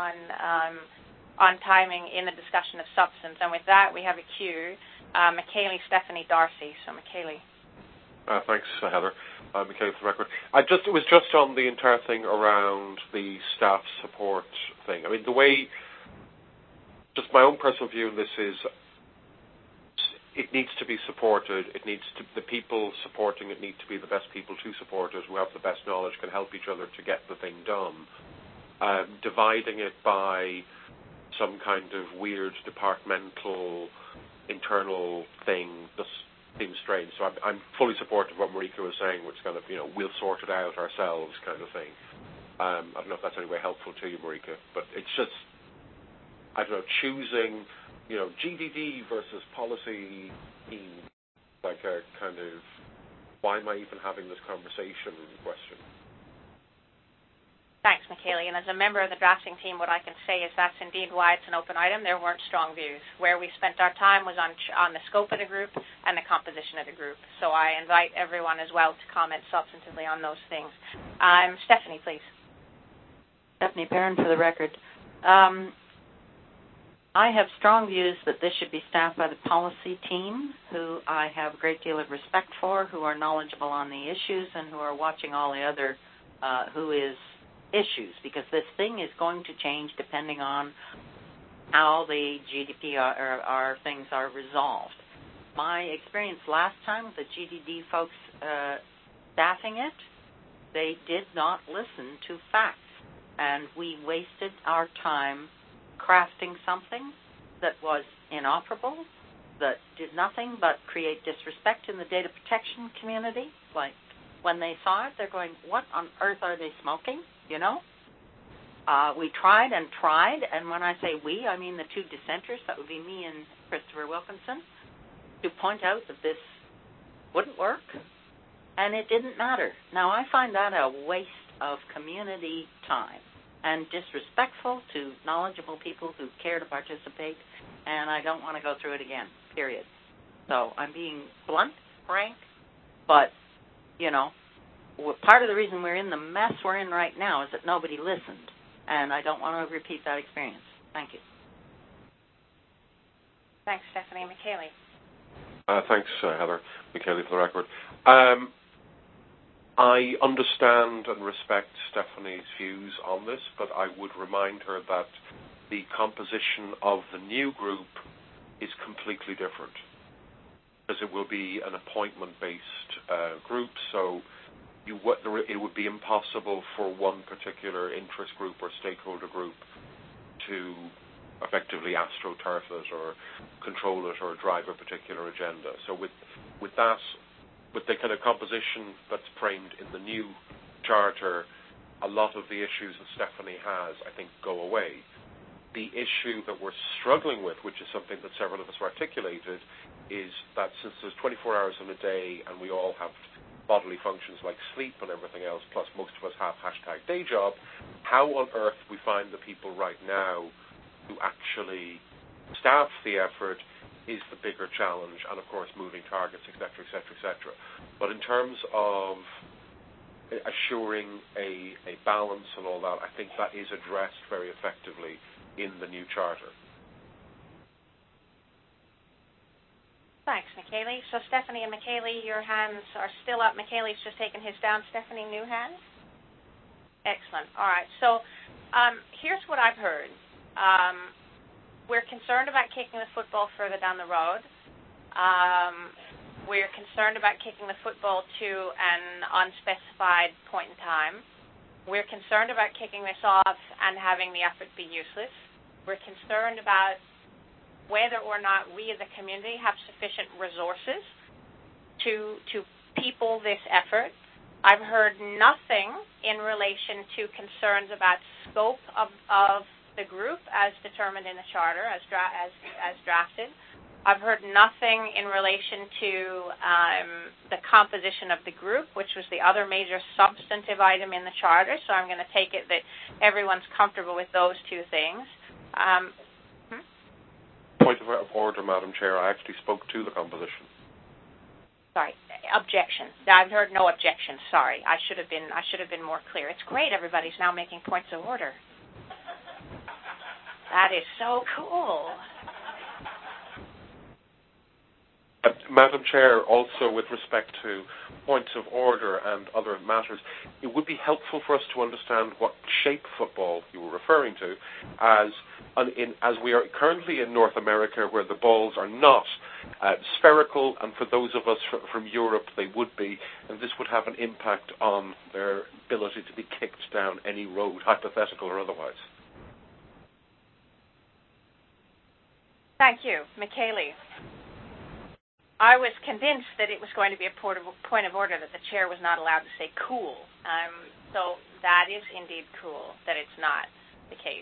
timing in the discussion of substance. And with that, we have a queue. Michaeli, Stephanie, Darcy. So, Michaeli. Thanks, Heather. Michaeli, for the record. It was just on the entire thing around the staff support thing. I mean, the way, just my own personal view on this is, it needs to be supported. The people supporting it need to be the best people to support it, who have the best knowledge, can help each other to get the thing done. Dividing it by some kind of weird departmental internal thing just seems strange. So I'm fully supportive of what Marika was saying, which kind of, we'll sort it out ourselves kind of thing. I don't know if that's any way helpful to you, Marika, but it's just, I don't know, choosing GDD versus policy team, like a kind of, why am I even having this conversation question? Thanks, Michaeli. And as a member of the drafting team, what I can say is that's indeed why it's an open item. There weren't strong views. Where we spent our time was on the scope of the group and the composition of the group. So I invite everyone as well to comment substantively on those things. Stephanie, please. Stephanie Perrin for the record. I have strong views that this should be staffed by the policy team, who I have a great deal of respect for, who are knowledgeable on the issues, and who are watching all the other issues, because this thing is going to change depending on how the GDPR things are resolved. My experience last time with the GDD folks staffing it, they did not listen to facts, and we wasted our time crafting something that was inoperable, that did nothing but create disrespect in the data protection community. Like, when they saw it, they're going, what on earth are they smoking? We tried, and when I say we, I mean the two dissenters, that would be me and Christopher Wilkinson, to point out that this wouldn't work, and it didn't matter. Now, I find that a waste of community time and disrespectful to knowledgeable people who care to participate, and I don't want to go through it again, period. So I'm being blunt, frank, but, part of the reason we're in the mess we're in right now is that nobody listened, and I don't want to repeat that experience. Thank you. Thanks, Stephanie. Michaeli. Thanks, Heather. Michaeli, for the record. I understand and respect Stephanie's views on this, but I would remind her that the composition of the new group is completely different, because it will be an appointment-based group, so it would be impossible for one particular interest group or stakeholder group to effectively astroturf it or control it or drive a particular agenda. So with the kind of composition that's framed in the new charter, a lot of the issues that Stephanie has, I think, go away. The issue that we're struggling with, which is something that several of us have articulated, is that since there's 24 hours in a day and we all have bodily functions like sleep and everything else, plus most of us have #day job, how on earth we find the people right now who actually staff the effort is the bigger challenge, and of course moving targets, etc., etc., etc. But in terms of assuring a balance and all that, I think that is addressed very effectively in the new charter. Thanks, Michaeli. So Stephanie and Michaeli, your hands are still up. Michaeli's just taken his down. Stephanie, new hand? Excellent. All right. So here's what I've heard. We're concerned about kicking the football further down the road. We're concerned about kicking the football to an unspecified point in time. We're concerned about kicking this off and having the effort be useless. We're concerned about whether or not we as a community have sufficient resources to people this effort. I've heard nothing in relation to concerns about scope of the group as determined in the charter, as drafted. I've heard nothing in relation to the composition of the group, which was the other major substantive item in the charter, so I'm going to take it that everyone's comfortable with those two things. Point of order, Madam Chair. I actually spoke to the composition. Sorry, objection. I've heard no objection. Sorry, I should have been more clear. It's great. Everybody's now making points of order. That is so cool. Madam Chair, also with respect to points of order and other matters, it would be helpful for us to understand what shape football you were referring to, as we are currently in North America, where the balls are not spherical, and for those of us from Europe, they would be, and this would have an impact on their ability to be kicked down any road, hypothetical or otherwise. Thank you. Michaeli. I was convinced that it was going to be a point of order that the chair was not allowed to say cool. So that is indeed cool that it's not the case.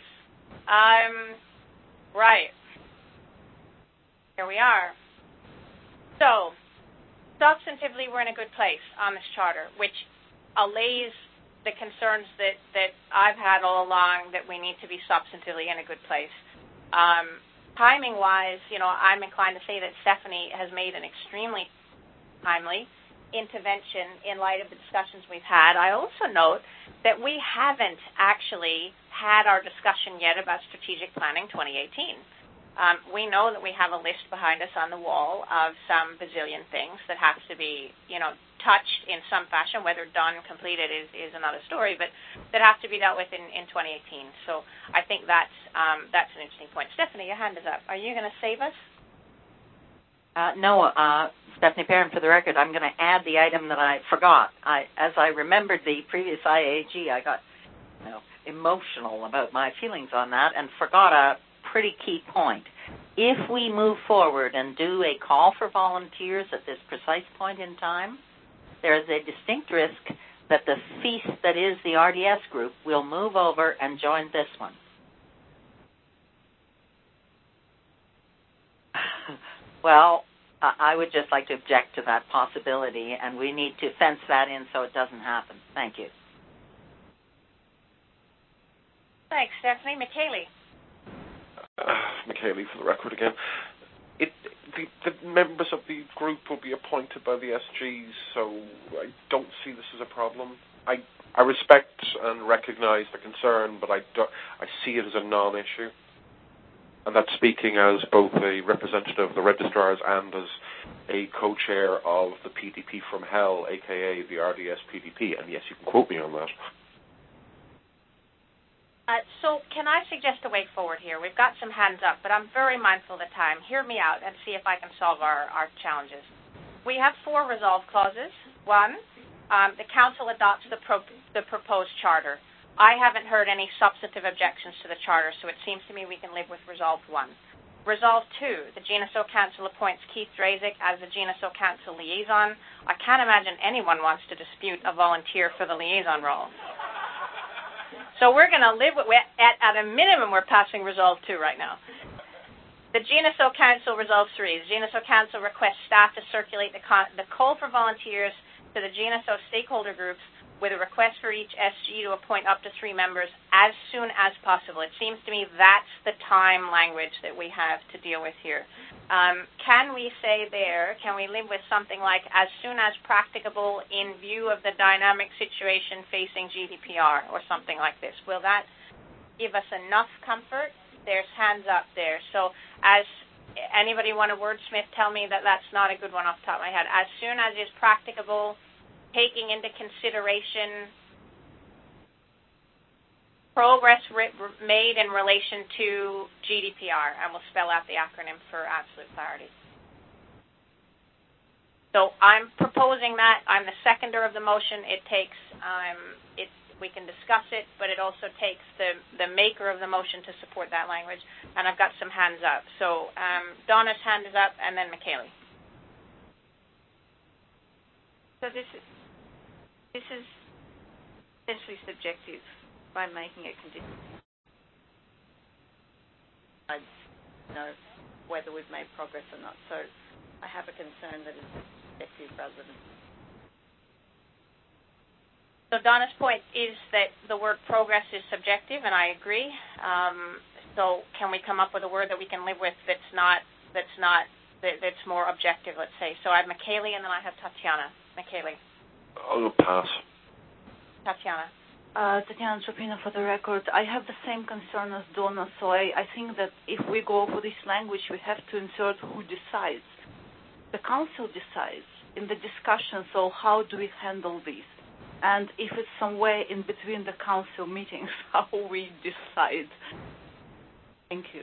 Right. Here we are. So, substantively, we're in a good place on this charter, which allays the concerns that I've had all along that we need to be substantively in a good place. Timing-wise, I'm inclined to say that Stephanie has made an extremely timely intervention in light of the discussions we've had. I also note that we haven't actually had our discussion yet about strategic planning 2018. We know that we have a list behind us on the wall of some bazillion things that have to be, touched in some fashion. Whether done, completed is another story, but that have to be dealt with in 2018. So I think that's an interesting point. Stephanie, your hand is up. Are you going to save us? No, Stephanie Perrin, for the record, I'm going to add the item that I forgot. As I remembered the previous IAG, I got emotional about my feelings on that and forgot a pretty key point. If we move forward and do a call for volunteers at this precise point in time, there is a distinct risk that the feast that is the RDS group will move over and join this one. Well, I would just like to object to that possibility, and we need to fence that in so it doesn't happen. Thank you. Thanks, Stephanie. Michaeli. Michaeli, for the record again. The members of the group will be appointed by the SGs, so I don't see this as a problem. I respect and recognise the concern, but I see it as a non-issue. And that's speaking as both a representative of the registrars and as a co-chair of the PDP from Hell, a.k.a. the RDS PDP. And yes, you can quote me on that. So can I suggest a way forward here? We've got some hands up, but I'm very mindful of the time. Hear me out and see if I can solve our challenges. We have 4 resolve clauses. 1, the Council adopts the proposed charter. I haven't heard any substantive objections to the charter, so it seems to me we can live with Resolve 1. Resolve 2, the GNSO Council appoints Keith Drazik as the GNSO Council liaison. I can't imagine anyone wants to dispute a volunteer for the liaison role. So we're going to live with, at a minimum, we're passing Resolve 2 right now. The GNSO Council, Resolve 3. The GNSO Council requests staff to circulate the call for volunteers to the GNSO stakeholder groups with a request for each SG to appoint up to 3 members as soon as possible. It seems to me that's the time language that we have to deal with here. Can we say there, can we live with something like as soon as practicable in view of the dynamic situation facing GDPR or something like this? Will that give us enough comfort? There's hands up there. So as anybody want to wordsmith, tell me that that's not a good one off the top of my head. As soon as is practicable, taking into consideration progress made in relation to GDPR, and we'll spell out the acronym for absolute clarity. So I'm proposing that. I'm the seconder of the motion. It takes, we can discuss it, but it also takes the maker of the motion to support that language, and I've got some hands up. So Donna's hand is up, and then Michaeli. So this is essentially subjective by making it conditional. I know whether we've made progress or not. So I have a concern that it's subjective rather than... So Donna's point is that the word progress is subjective, and I agree. So can we come up with a word that we can live with that's not that's more objective, let's say. So I have Michele, and then I have Tatiana. Michele. I'll pass. Tatiana. Tatiana Tropina for the record. I have the same concern as Donna, so I think that if we go for this language, we have to insert who decides. The council decides in the discussion, so how do we handle this? And if it's somewhere in between the council meetings, how we decide. Thank you.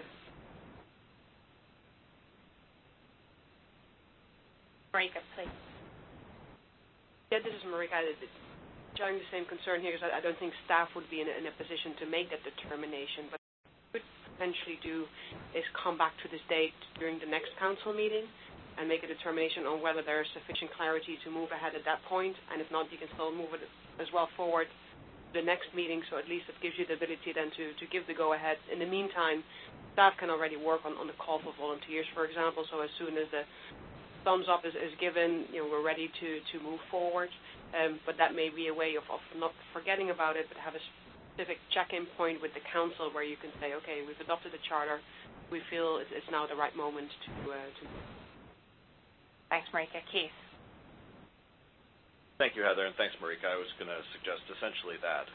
Marika, please. Yeah, this is Marika. Sharing the same concern here, because I don't think staff would be in a position to make that determination. But what we could potentially do is come back to this date during the next council meeting and make a determination on whether there is sufficient clarity to move ahead at that point. And if not, you can still move it as well forward to the next meeting. So at least it gives you the ability then to give the go-ahead. In the meantime, staff can already work on the call for volunteers, for example. So as soon as the thumbs up is given, we're ready to move forward. But that may be a way of not forgetting about it, but have a specific check-in point with the council where you can say, okay, we've adopted the charter. We feel it's now the right moment to. Thanks, Marika. Keith. Thank you, Heather, and thanks, Marika. I was going to suggest essentially that.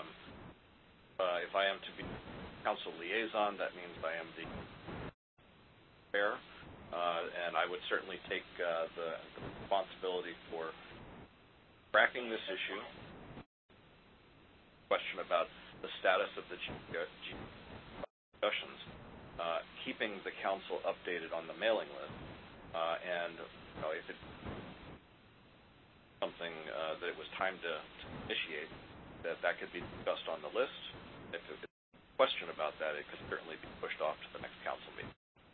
If I am to be council liaison, that means I am the chair, and I would certainly take the responsibility for tracking this issue, question about the status of the discussions, keeping the council updated on the mailing list, and if it's something that it was time to initiate, that could be discussed on the list. If there's a question about that, it could certainly be pushed off to the next council meeting.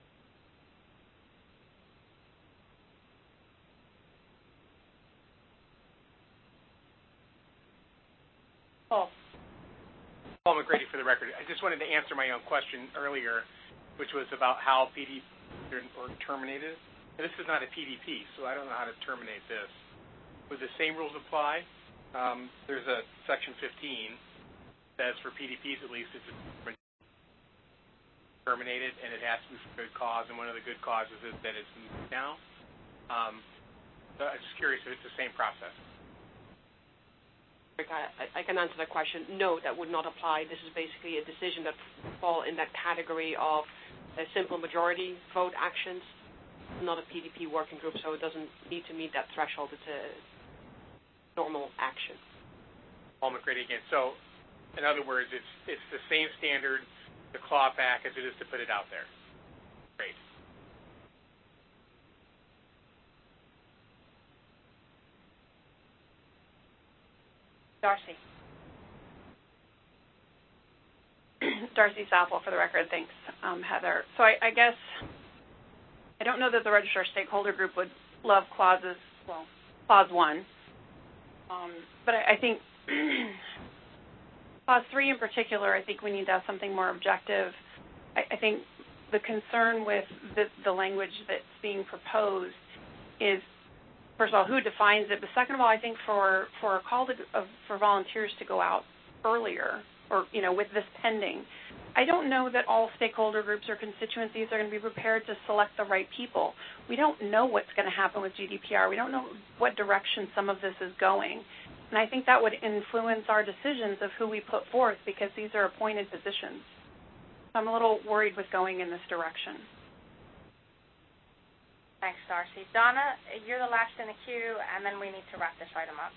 Paul McGrady for the record. I just wanted to answer my own question earlier, which was about how PDP are terminated. And this is not a PDP, so I don't know how to terminate this. Would the same rules apply? There's a section 15 that says for PDPs at least it's terminated, and it has to be for good cause, and one of the good causes is that it's moved now. So I'm just curious if it's the same process. I can answer that question. No, that would not apply. This is basically a decision that fall in that category of a simple majority vote actions, not a PDP working group, so it doesn't need to meet that threshold. It's a normal action. Paul McGrady again. So, in other words, it's the same standard to claw it back as it is to put it out there. Great. Darcy. Darcy Sappel for the record. Thanks, Heather. So I guess I don't know that the registrar stakeholder group would love clause 1. But I think clause 3 in particular, I think we need to have something more objective. I think the concern with the language that's being proposed is, first of all, who defines it? But second of all, I think for a call for volunteers to go out earlier, or with this pending, I don't know that all stakeholder groups or constituencies are going to be prepared to select the right people. We don't know what's going to happen with GDPR. We don't know what direction some of this is going. And I think that would influence our decisions of who we put forth, because these are appointed positions. So I'm a little worried with going in this direction. Thanks, Darcy. Donna, you're the last in the queue, and then we need to wrap this item up.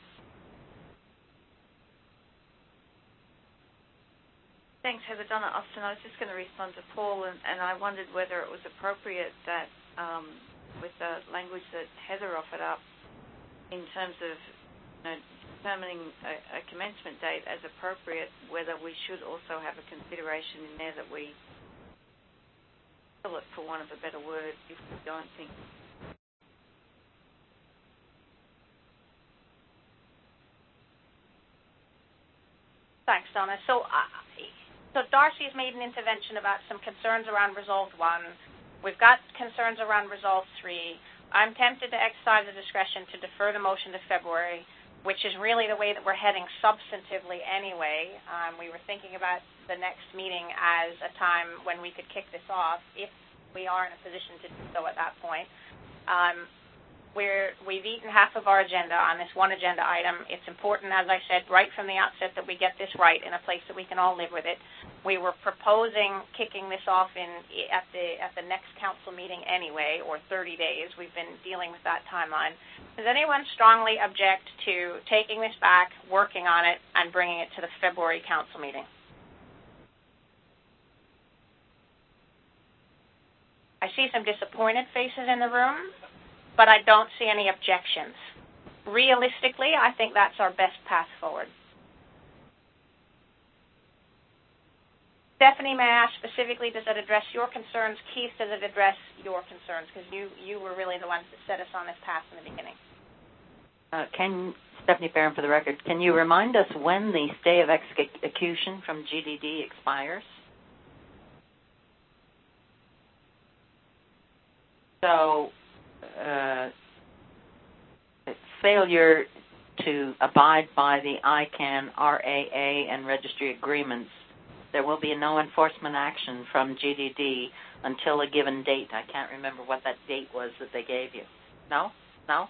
Thanks, Heather. Donna Austin. I was just going to respond to Paul, and I wondered whether it was appropriate that with the language that Heather offered up in terms of determining a commencement date as appropriate, whether we should also have a consideration in there that we fill it, for want of a better word, if we don't think. Thanks, Donna. So Darcy's made an intervention about some concerns around Resolve 1. We've got concerns around Resolve 3. I'm tempted to exercise the discretion to defer the motion to February, which is really the way that we're heading substantively anyway. We were thinking about the next meeting as a time when we could kick this off. If we are in a position to do so at that point. We've eaten half of our agenda on this one agenda item. It's important, as I said, right from the outset that we get this right in a place that we can all live with it. We were proposing kicking this off at the next council meeting anyway, or 30 days. We've been dealing with that timeline. Does anyone strongly object to taking this back, working on it, and bringing it to the February council meeting? I see some disappointed faces in the room, but I don't see any objections. Realistically, I think that's our best path forward. Stephanie, may I ask specifically, does it address your concerns? Keith, does it address your concerns? Because you were really the ones that set us on this path in the beginning. Stephanie Barron, for the record, can you remind us when the stay of execution from GDD expires? So, failure to abide by the ICANN, RAA, and registry agreements, there will be no enforcement action from GDD until a given date. I can't remember what that date was that they gave you. No? No?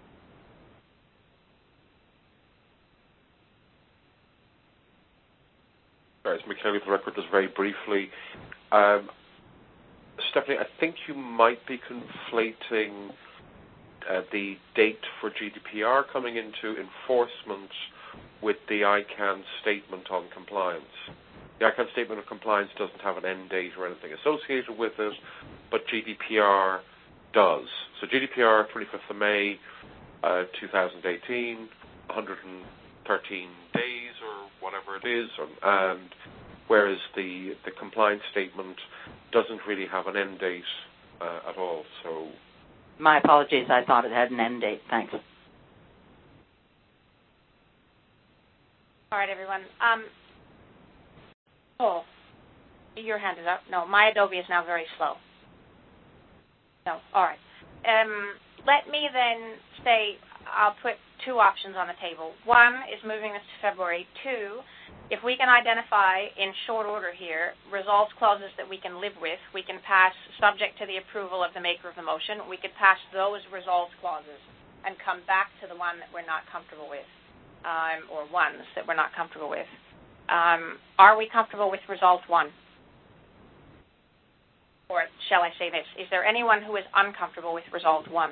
Sorry, it's McKelvey for the record, just very briefly. Stephanie, I think you might be conflating the date for GDPR coming into enforcement with the ICANN statement on compliance. The ICANN statement of compliance doesn't have an end date or anything associated with it, but GDPR does. So GDPR, 25th of May 2018, 113 days or whatever it is, and whereas the compliance statement doesn't really have an end date at all. So, my apologies. I thought it had an end date. Thanks. All right, everyone. Paul, your hand is up. No, my Adobe is now very slow. No, all right. Let me then say I'll put two options on the table. One is moving this to February. Two, if we can identify in short order here resolve clauses that we can live with, we can pass, subject to the approval of the maker of the motion, we could pass those resolve clauses and come back to the one that we're not comfortable with, or ones that we're not comfortable with. Are we comfortable with resolve 1? Or shall I say this? Is there anyone who is uncomfortable with resolve 1?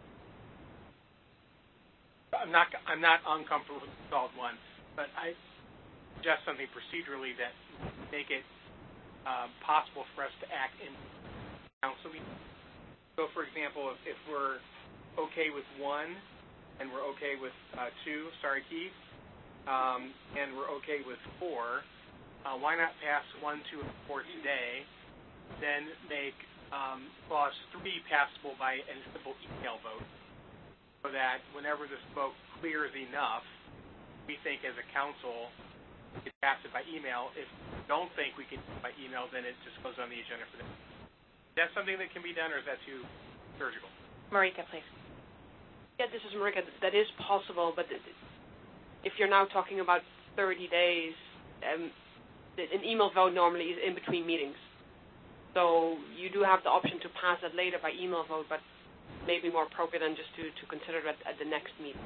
I'm not uncomfortable with resolve 1, but I suggest something procedurally that make it possible for us to act in council meeting. So, for example, if we're okay with 1 and we're okay with 2, sorry, Keith, and we're okay with 4, why not pass 1, 2, and 4 today, then make clause 3 passable by a simple email vote, so that whenever this vote clears enough, we think as a council we can pass it by email. If we don't think we can do it by email, then it just goes on the agenda for them. Is that something that can be done, or is that too surgical? Marika, please. Yeah, this is Marika. That is possible, but if you're now talking about 30 days, an email vote normally is in between meetings. So you do have the option to pass it later by email vote, but maybe more appropriate than just to consider it at the next meeting.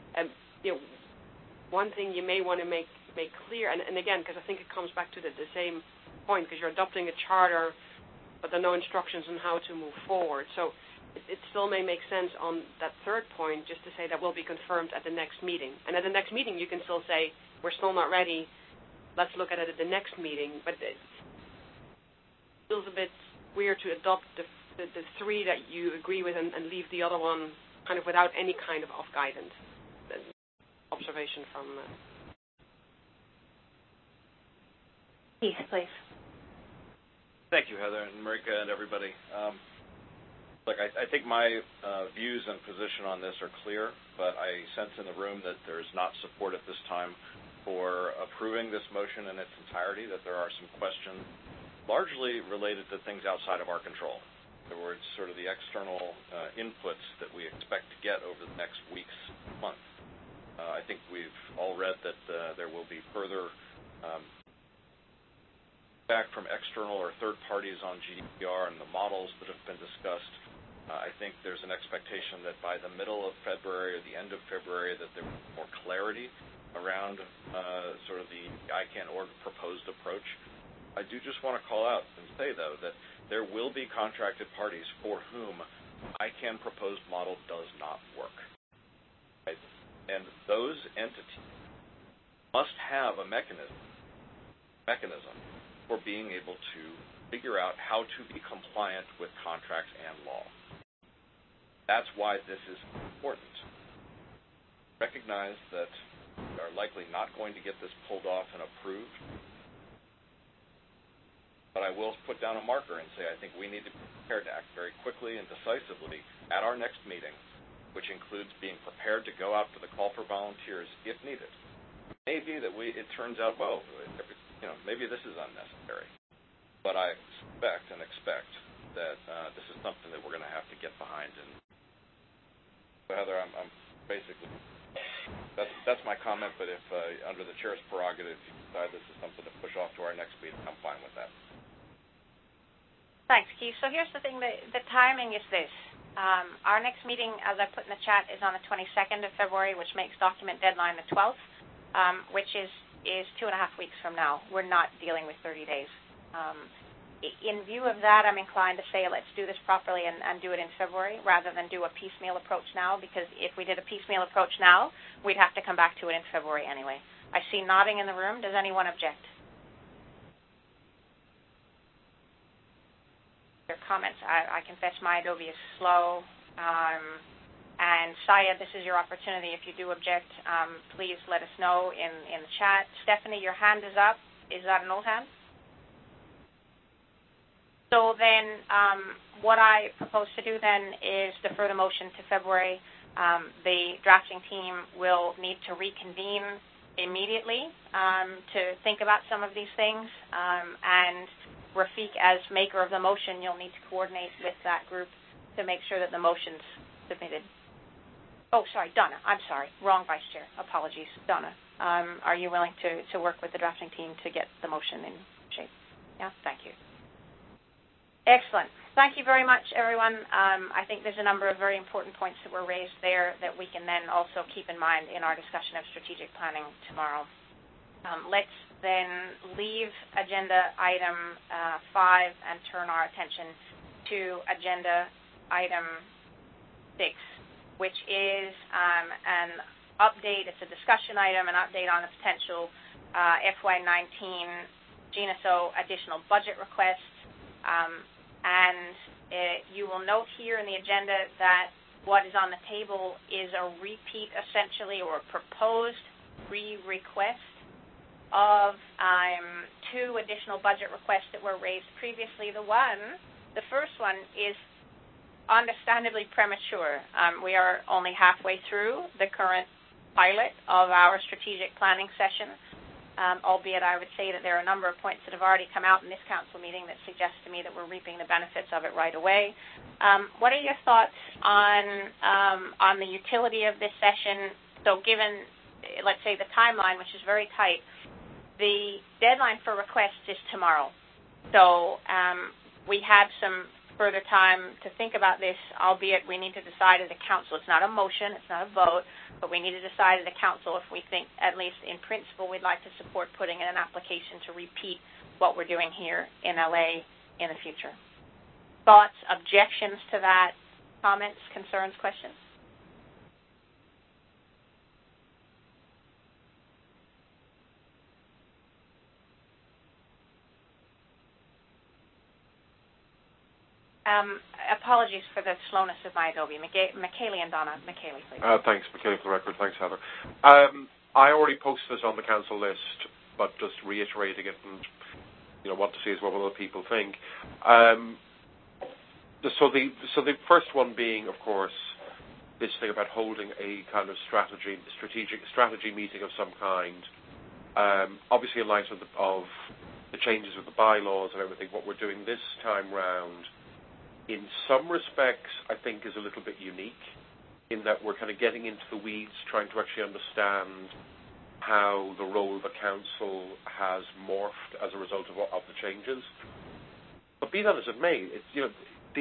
One thing you may want to make clear, and again, because I think it comes back to the same point, because you're adopting a charter, but there are no instructions on how to move forward. So it still may make sense on that third point just to say that will be confirmed at the next meeting. And at the next meeting, you can still say, we're still not ready, let's look at it at the next meeting. But it feels a bit weird to adopt the 3 that you agree with and leave the other one kind of without any kind of guidance. Observation from... Keith, please. Thank you, Heather and Marika and everybody. Look, I think my views and position on this are clear, but I sense in the room that there's not support at this time for approving this motion in its entirety, that there are some questions largely related to things outside of our control. In other words, sort of the external inputs that we expect to get over the next weeks, month. I think we've all read that there will be further feedback from external or third parties on GDPR and the models that have been discussed. I think there's an expectation that by the middle of February or the end of February that there will be more clarity around sort of the ICANN org proposed approach. I do just want to call out and say, though, that there will be contracted parties for whom ICANN proposed model does not work. Right? And those entities must have a mechanism for being able to figure out how to be compliant with contracts and law. That's why this is important. Recognize that we are likely not going to get this pulled off and approved, but I will put down a marker and say I think we need to be prepared to act very quickly and decisively at our next meeting, which includes being prepared to go out to the call for volunteers if needed. It may be that it turns out, well, maybe this is unnecessary. But I expect that this is something that we're going to have to get behind. And Heather, I'm basically, that's my comment, but if under the chair's prerogative you decide this is something to push off to our next meeting, I'm fine with that. Thanks, Keith. So here's the thing, the timing is this. Our next meeting, as I put in the chat, is on the 22nd of February, which makes document deadline the 12th. Which is 2.5 weeks from now. We're not dealing with 30 days. In view of that, I'm inclined to say let's do this properly and do it in February rather than do a piecemeal approach now, because if we did a piecemeal approach now, we'd have to come back to it in February anyway. I see nodding in the room. Does anyone object? Your comments, I confess my Adobe is slow. And Saya, this is your opportunity. If you do object, please let us know in the chat. Stephanie, your hand is up. Is that an old hand? So then what I propose to do then is defer the motion to February. The drafting team will need to reconvene immediately to think about some of these things. And Rafiq, as maker of the motion, you'll need to coordinate with that group to make sure that the motion's submitted. Oh, sorry, Donna. I'm sorry. Wrong vice chair. Apologies. Donna, are you willing to work with the drafting team to get the motion in shape? Yeah? Thank you. Excellent. Thank you very much, everyone. I think there's a number of very important points that were raised there that we can then also keep in mind in our discussion of strategic planning tomorrow. Let's then leave agenda item 5 and turn our attention to agenda item 6. Which is an update. It's a discussion item, an update on a potential FY19 GNSO additional budget request. And you will note here in the agenda that what is on the table is a repeat, essentially, or a proposed re-request of 2 additional budget requests that were raised previously. The first one is understandably premature. We are only halfway through the current pilot of our strategic planning session, albeit I would say that there are a number of points that have already come out in this council meeting that suggest to me that we're reaping the benefits of it right away. What are your thoughts on the utility of this session? So given, let's say, the timeline, which is very tight, the deadline for requests is tomorrow. So we have some further time to think about this, albeit we need to decide as a council. It's not a motion, it's not a vote, but we need to decide as a council if we think, at least in principle, we'd like to support putting in an application to repeat what we're doing here in LA in the future. Thoughts, objections to that, comments, concerns, questions? Apologies for the slowness of my Adobe. McKaylee and Donna. McKaylee, please. Thanks, McKaylee, for the record. Thanks, Heather. I already posted this on the council list, but just reiterating it and want to see as well what other people think. So the first one being, of course, this thing about holding a kind of strategy meeting of some kind. Obviously, in light of the changes with the bylaws and everything, what we're doing this time round, in some respects, I think is a little bit unique in that we're kind of getting into the weeds, trying to actually understand how the role of the council has morphed as a result of the changes. But be that as it may, it's,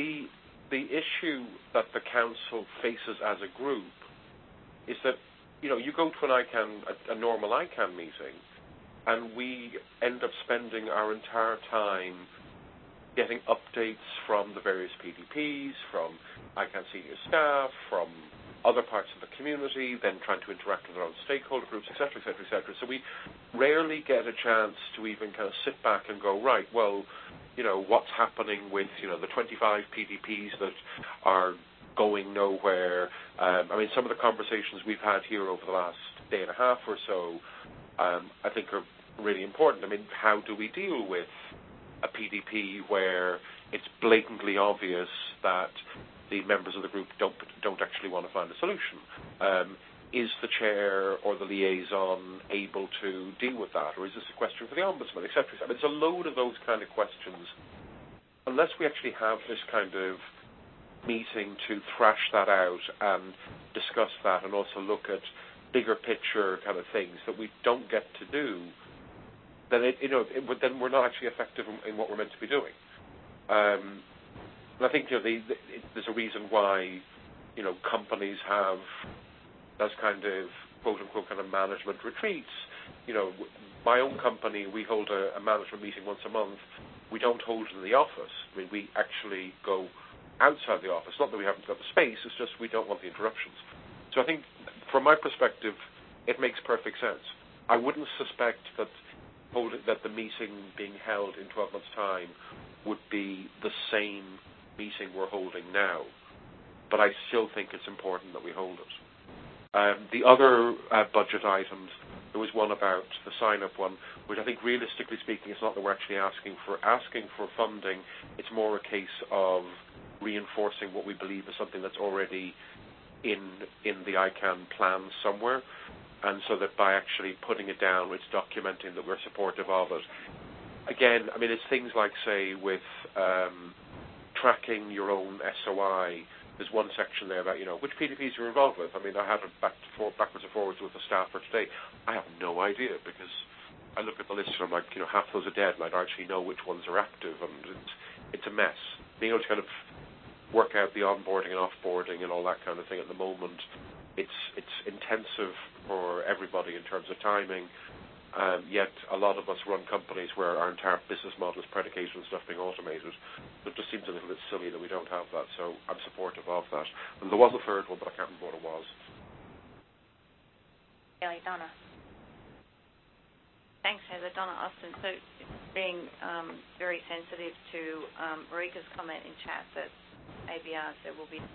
the issue that the council faces as a group is that, you go to a normal ICANN meeting, and we end up spending our entire time getting updates from the various PDPs, from ICANN senior staff, from other parts of the community, then trying to interact with our own stakeholder groups, et cetera, et cetera, et cetera. So we rarely get a chance to even kind of sit back and go, right, well, what's happening with, the 25 PDPs that are going nowhere. Some of the conversations we've had here over the last day and a half or so, I think are really important. How do we deal with a PDP where it's blatantly obvious that the members of the group don't actually want to find a solution? Is the chair or the liaison able to deal with that, or is this a question for the ombudsman, et cetera? It's a load of those kind of questions. Unless we actually have this kind of meeting to thrash that out and discuss that, and also look at bigger picture kind of things that we don't get to do, then then we're not actually effective in what we're meant to be doing. And I think there's a reason why companies have those kind of quote-unquote kind of management retreats. My own company, we hold a management meeting once a month. We don't hold it in the office. We actually go outside the office. Not that we haven't got the space, it's just we don't want the interruptions. So I think, from my perspective, it makes perfect sense. I wouldn't suspect that the meeting being held in 12 months' time would be the same meeting we're holding now. But I still think it's important that we hold it. The other budget items, there was one about the sign-up one, which I think, realistically speaking, it's not that we're actually asking for funding. It's more a case of reinforcing what we believe is something that's already in the ICANN plan somewhere, and so that by actually putting it down, it's documenting that we're supportive of it. Again, it's things like, say, with tracking your own SOI. There's one section there about, which PDPs you're involved with. I had it backwards and forwards with the staff for today. I have no idea, because I look at the list and I'm like, half those are dead, and I don't actually know which ones are active, and it's a mess. Being able to kind of work out the onboarding and offboarding and all that kind of thing at the moment, it's intensive for everybody in terms of timing. Yet a lot of us run companies where our entire business model is predicated on stuff being automated. So it just seems a little bit silly that we don't have that. So I'm supportive of that. And there was a third one, but I can't remember what it was. Donna. Thanks, Heather. Donna Austin. So being very sensitive to Marika's comment in chat that ABRs there will be.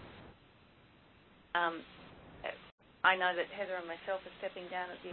I know that Heather and myself are stepping down at the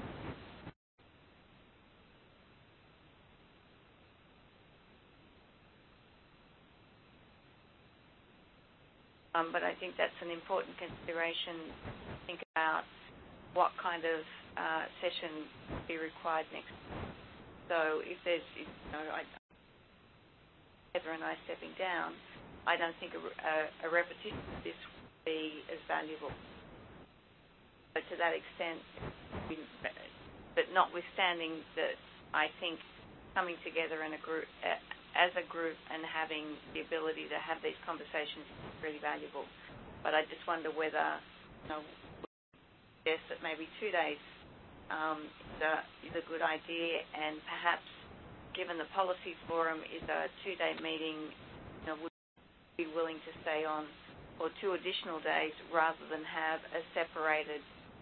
but I think that's an important consideration to think about what kind of session will be required next. So if there's, Heather and I stepping down, I don't think a repetition of this would be as valuable. But to that extent, but notwithstanding that, I think coming together in a group, as a group, and having the ability to have these conversations is really valuable. But I just wonder whether, suggest that maybe 2 days is a good idea, and perhaps, given the policy forum is a 2-day meeting, would be willing to stay on for 2 additional days rather than have a separated,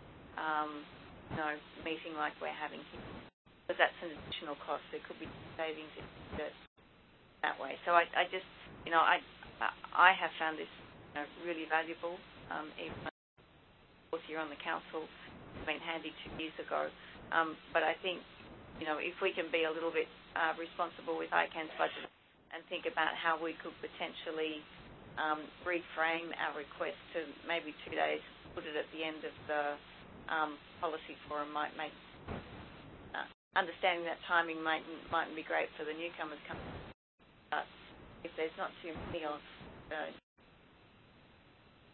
meeting like we're having here. Because that's an additional cost. There could be savings if you do it that way. So I just, I have found this really valuable. Even though you're on the council, it's been handy 2 years ago. But I think, if we can be a little bit responsible with ICANN's budget and think about how we could potentially reframe our request to maybe 2 days, put it at the end of the policy forum, might make understanding that timing mightn't be great for the newcomers coming. But if there's not too many of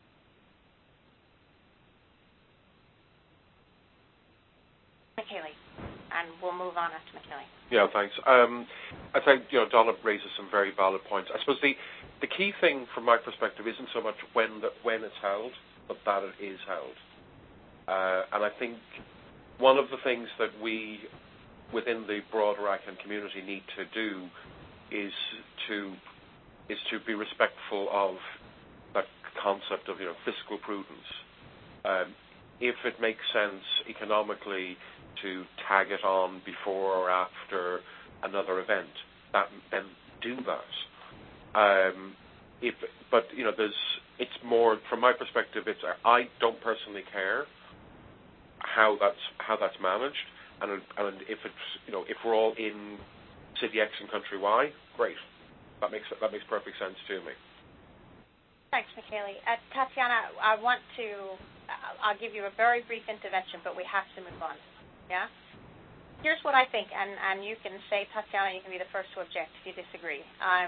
Kaylee. and we'll move on after McKinley. Yeah, thanks. I think Donna raises some very valid points. I suppose the key thing from my perspective isn't so much when it's held, but that it is held. And I think one of the things that we, within the broader ICANN community, need to do is to be respectful of that concept of fiscal prudence. If it makes sense economically to tag it on before or after another event, then do that. It's more from my perspective. I don't personally care how that's managed, and if it's if we're all in City X and Country Y, great. That makes perfect sense to me. Thanks, Michaeli. Tatiana, I'll give you a very brief intervention, but we have to move on. Yeah? Here's what I think, and you can say, Tatiana, you can be the first to object if you disagree.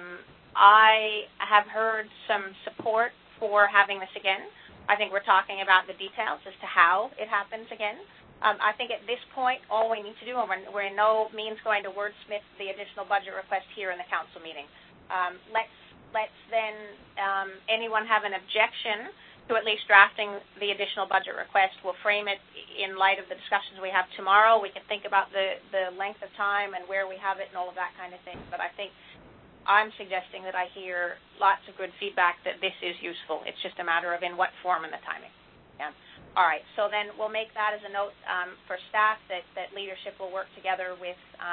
I have heard some support for having this again. I think we're talking about the details as to how it happens again. I think at this point, all we need to do, and we're in no means going to wordsmith the additional budget request here in the council meeting. Let's then, anyone have an objection to at least drafting the additional budget request? We'll frame it in light of the discussions we have tomorrow. We can think about the length of time and where we have it and all of that kind of thing. But I think I'm suggesting that I hear lots of good feedback that this is useful. It's just a matter of in what form and the timing. Yeah. All right. So then we'll make that as a note for staff that leadership will work together with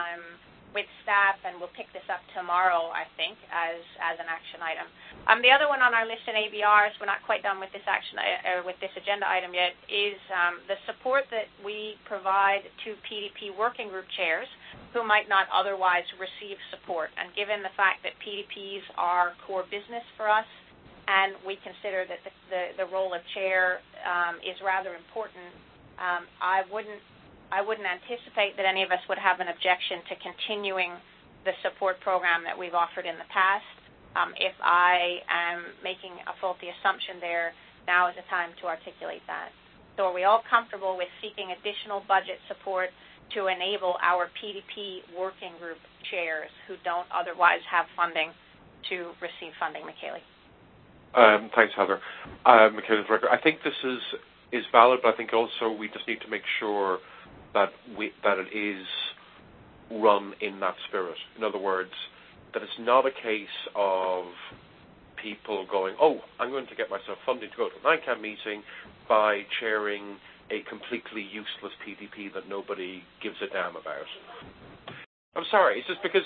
staff, and we'll pick this up tomorrow, I think, as an action item. The other one on our list in ABRs, we're not quite done with this with this agenda item yet, is the support that we provide to PDP working group chairs who might not otherwise receive support. And given the fact that PDPs are core business for us, and we consider that the role of chair is rather important, I wouldn't anticipate that any of us would have an objection to continuing the support program that we've offered in the past. If I am making a faulty assumption there, now is the time to articulate that. So are we all comfortable with seeking additional budget support to enable our PDP working group chairs who don't otherwise have funding to receive funding? Michaeli. Thanks, Heather. Michaeli's record. I think this is valid, but I think also we just need to make sure that it is run in that spirit. In other words, that it's not a case of people going, oh, I'm going to get myself funding to go to an ICANN meeting by chairing a completely useless PDP that nobody gives a damn about. I'm sorry, it's just because,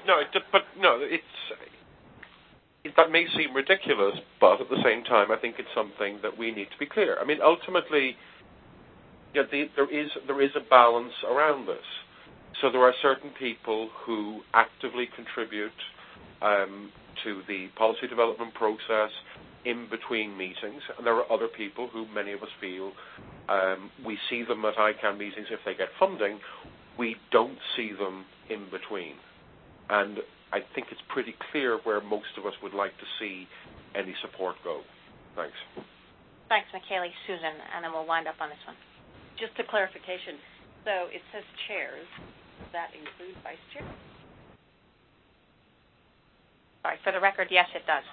that may seem ridiculous, but at the same time, I think it's something that we need to be clear. I mean, ultimately, there is a balance around this. So there are certain people who actively contribute to the policy development process in between meetings, and there are other people who many of us feel we see them at ICANN meetings if they get funding. We don't see them in between. And I think it's pretty clear where most of us would like to see any support go. Thanks. Thanks, Michaeli. Susan, and then we'll wind up on this one. Just a clarification. So it says chairs. Does that include vice chair? Sorry, for the record, yes, it does.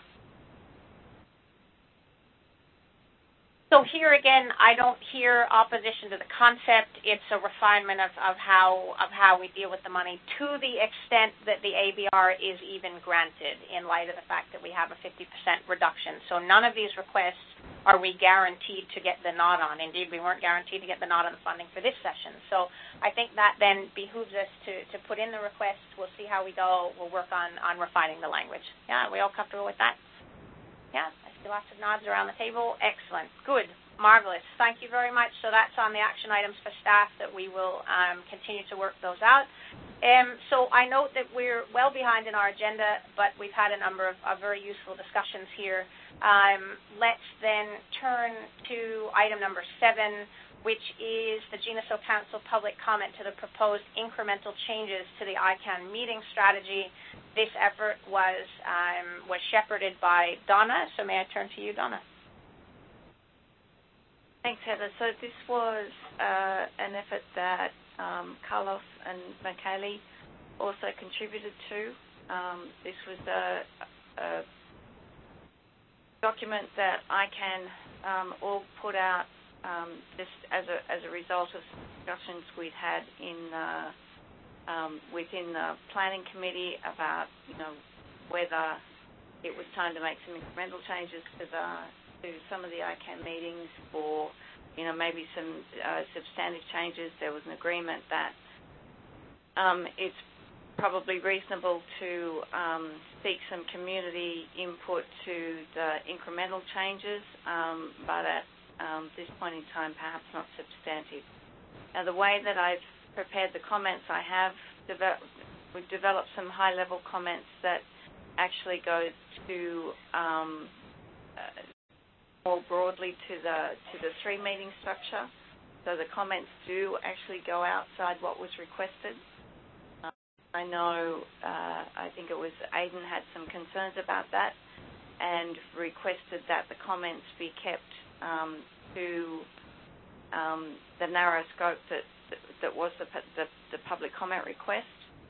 So here again, I don't hear opposition to the concept. It's a refinement of how we deal with the money to the extent that the ABR is even granted in light of the fact that we have a 50% reduction. So none of these requests are we guaranteed to get the nod on. Indeed, we weren't guaranteed to get the nod on the funding for this session. So I think that then behooves us to put in the requests. We'll see how we go. We'll work on refining the language. Yeah, are we all comfortable with that? Yeah, I see lots of nods around the table. Excellent. Good. Marvelous. Thank you very much. So that's on the action items for staff that we will continue to work those out. So I note that we're well behind in our agenda, but we've had a number of very useful discussions here. Let's then turn to item number 7, which is the GNSO Council public comment to the proposed incremental changes to the ICANN meeting strategy. This effort was shepherded by Donna, so may I turn to you, Donna? Thanks, Heather. So this was an effort that Carlos and Michele also contributed to. This was a document that ICANN all put out just as a result of discussions we'd had within the planning committee about whether it was time to make some incremental changes to some of the ICANN meetings, or maybe some substantive changes. There was an agreement that it's probably reasonable to seek some community input to the incremental changes, but at this point in time, perhaps not substantive. Now, the way that I've prepared the comments, we've developed some high-level comments that actually go to more broadly to the three-meeting structure. So the comments do actually go outside what was requested. I know, I think it was Aidan had some concerns about that and requested that the comments be kept to the narrow scope that was the public comment request.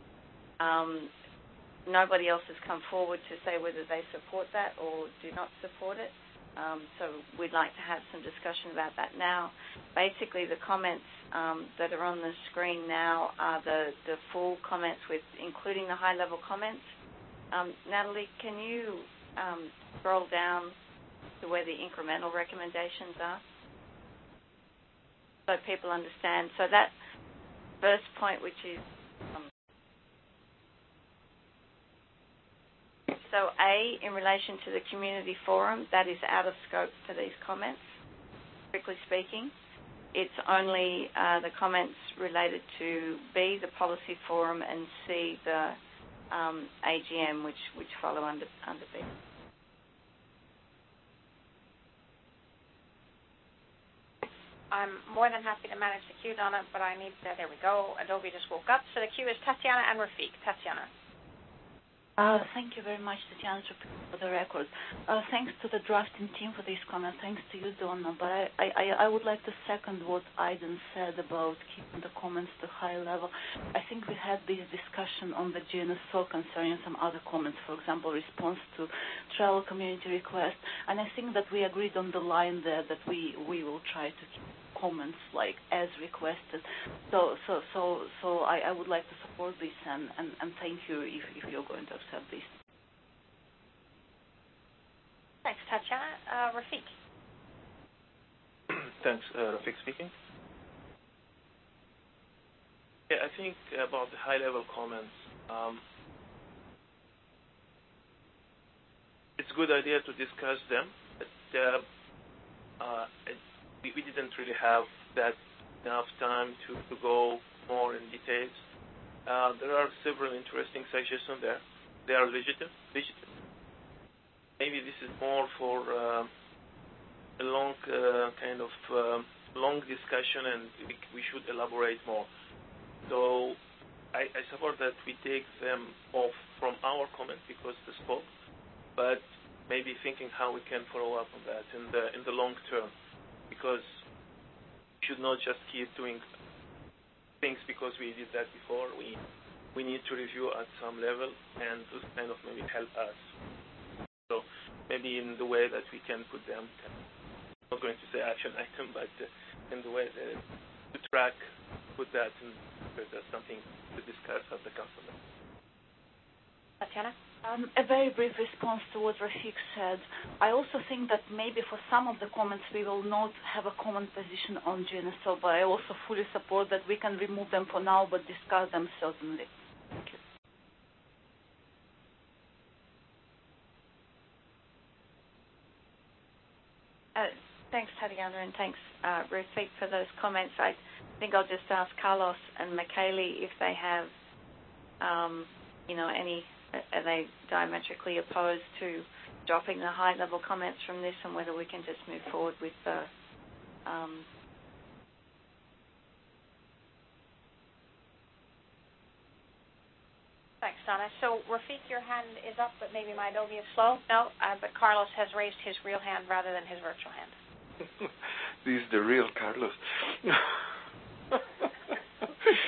Nobody else has come forward to say whether they support that or do not support it. So we'd like to have some discussion about that now. Basically, the comments that are on the screen now are the full comments including the high-level comments. Natalie, can you scroll down to where the incremental recommendations are so people understand? So that first point, which is so A, in relation to the community forum, that is out of scope for these comments, strictly speaking. It's only the comments related to B, the policy forum, and C, the AGM, which follow under B. I'm more than happy to manage the queue, Donna, but I need to, there we go. Adobe just woke up. So the queue is Tatiana and Rafiq. Tatiana. Thank you very much, Tatiana, for the record. Thanks to the drafting team for this comment. Thanks to you, Donna. But I would like to second what Aidan said about keeping the comments to high level. I think we had this discussion on the GNSO concerning some other comments, for example, response to travel community request. And I think that we agreed on the line there that we will try to keep comments like as requested. So I would like to support this and thank you if you're going to accept this. Thanks, Tatiana. Rafiq. Thanks, Rafiq speaking. Yeah, I think about the high-level comments. It's a good idea to discuss them, but we didn't really have enough time to go more in details. There are several interesting suggestions there. They are legitimate. Maybe this is more for a long long discussion, and we should elaborate more. So I support that we take them off from our comment because the scope, but maybe thinking how we can follow up on that in the long term, because we should not just keep doing things because we did that before. We need to review at some level and to kind of maybe help us. So maybe in the way that we can put them, I'm not going to say action item, but in the way that to track, put that in, because that's something to discuss at the council level. Tatiana? A very brief response to what Rafiq said. I also think that maybe for some of the comments we will not have a common position on GNSO, but I also fully support that we can remove them for now but discuss them certainly. Thank you. Thanks, Tatiana, and thanks, Rafiq, for those comments. I think I'll just ask Carlos and Michele if they have, any. Are they diametrically opposed to dropping the high-level comments from this, and whether we can just move forward with the Thanks, Donna. So, Rafiq, your hand is up, but maybe my Adobe is slow. No, but Carlos has raised his real hand rather than his virtual hand. This is the real Carlos.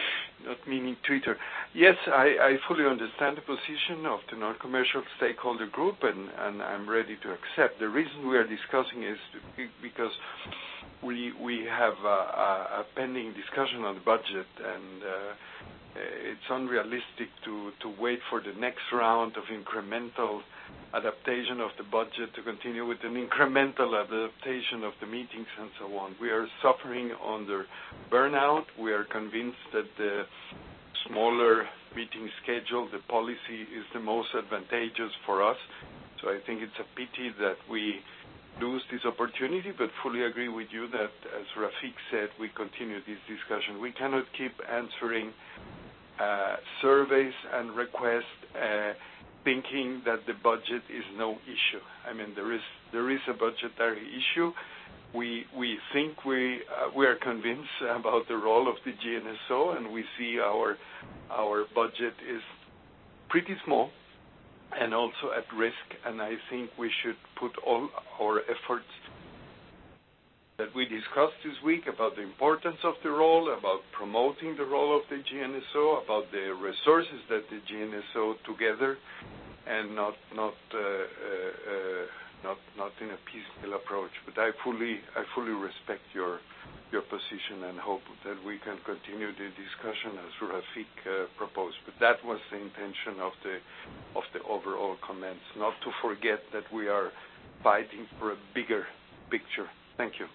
not meaning Twitter. Yes, I fully understand the position of the non-commercial stakeholder group, and I'm ready to accept. The reason we are discussing is because we have a pending discussion on the budget, and it's unrealistic to wait for the next round of incremental adaptation of the budget to continue with an incremental adaptation of the meetings and so on. We are suffering under burnout. We are convinced that the smaller meeting schedule, the policy, is the most advantageous for us. So I think it's a pity that we lose this opportunity, but fully agree with you that, as Rafiq said, we continue this discussion. We cannot keep answering surveys and requests thinking that the budget is no issue. I mean, there is a budgetary issue. We think we are convinced about the role of the GNSO, and we see our budget is pretty small and also at risk, and I think we should put all our efforts that we discussed this week about the importance of the role, about promoting the role of the GNSO, about the resources that the GNSO together, and not in a piecemeal approach. But I fully respect your position and hope that we can continue the discussion as Rafiq proposed. But that was the intention of the overall comments, not to forget that we are fighting for a bigger picture. Thank you.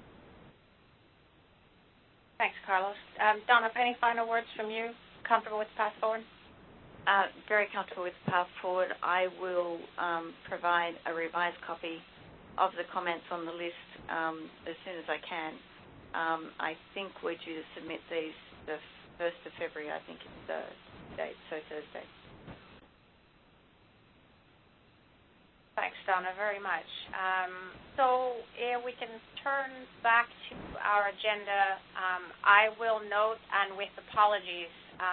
Thanks, Carlos. Donna, any final words from you? Comfortable with the path forward? Very comfortable with the path forward. I will provide a revised copy of the comments on the list as soon as I can. I think we're due to submit these the 1st of February, I think is the date, so Thursday. Thanks, Donna, very much. So we can turn back to our agenda. I will note, and with apologies,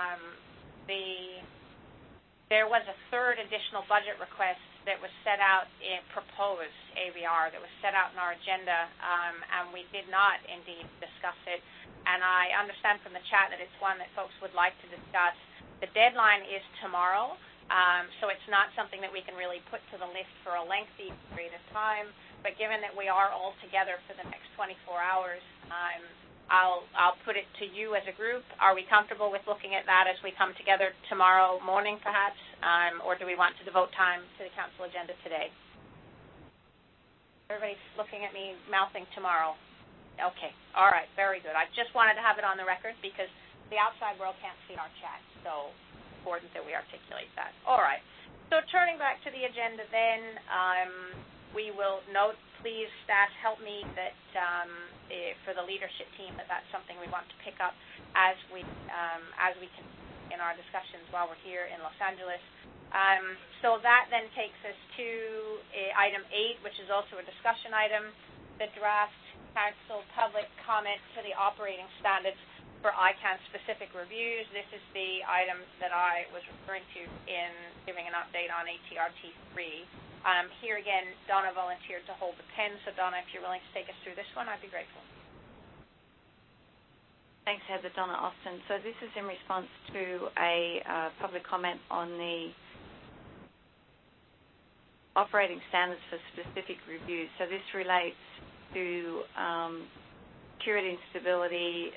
there was a third additional budget request that was set out in proposed AVR that was set out in our agenda, and we did not indeed discuss it. And I understand from the chat that it's one that folks would like to discuss. The deadline is tomorrow. So it's not something that we can really put to the list for a lengthy period of time. But given that we are all together for the next 24 hours, I'll put it to you as a group. Are we comfortable with looking at that as we come together tomorrow morning, perhaps? Or do we want to devote time to the council agenda today? Everybody's looking at me, mouthing tomorrow. Okay. All right. Very good. I just wanted to have it on the record because the outside world can't see our chat. So important that we articulate that. All right. So turning back to the agenda then, we will note, please, staff, help me that for the leadership team that's something we want to pick up as we can in our discussions while we're here in Los Angeles. So that then takes us to item 8, which is also a discussion item, the draft council public comment to the operating standards for ICANN specific reviews. This is the item that I was referring to in giving an update on ATRT3. Here again, Donna volunteered to hold the pen, so Donna, if you're willing to take us through this one, I'd be grateful. Thanks, Heather. Donna Austin. So this is in response to a public comment on the operating standards for specific reviews. So this relates to security and stability,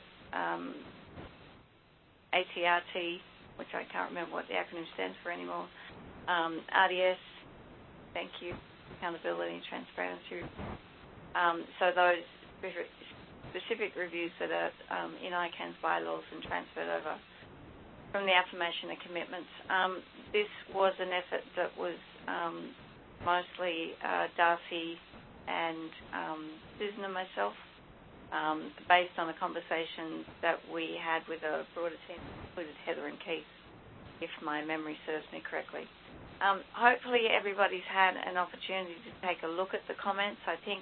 ATRT, which I can't remember what the acronym stands for anymore, RDS, thank you, accountability and transparency. So those specific reviews that are in ICANN's bylaws and transferred over from the affirmation and commitments. This was an effort that was mostly Darcy and Susan and myself, based on a conversation that we had with a broader team, included Heather and Keith, if my memory serves me correctly. Hopefully everybody's had an opportunity to take a look at the comments. I think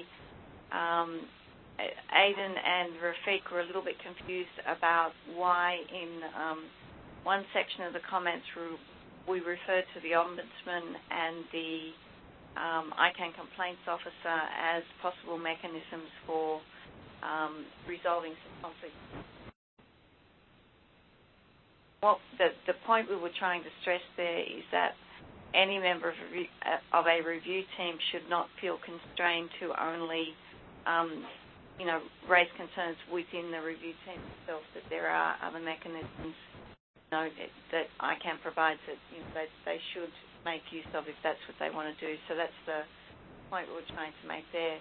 Aidan and Rafiq were a little bit confused about why in one section of the comments we refer to the Ombudsman and the ICANN Complaints Officer as possible mechanisms for resolving some conflict. the point we were trying to stress there is that any member of a review team should not feel constrained to only, raise concerns within the review team itself, that there are other mechanisms that I can provide that they should make use of if that's what they want to do. So that's the point we were trying to make there.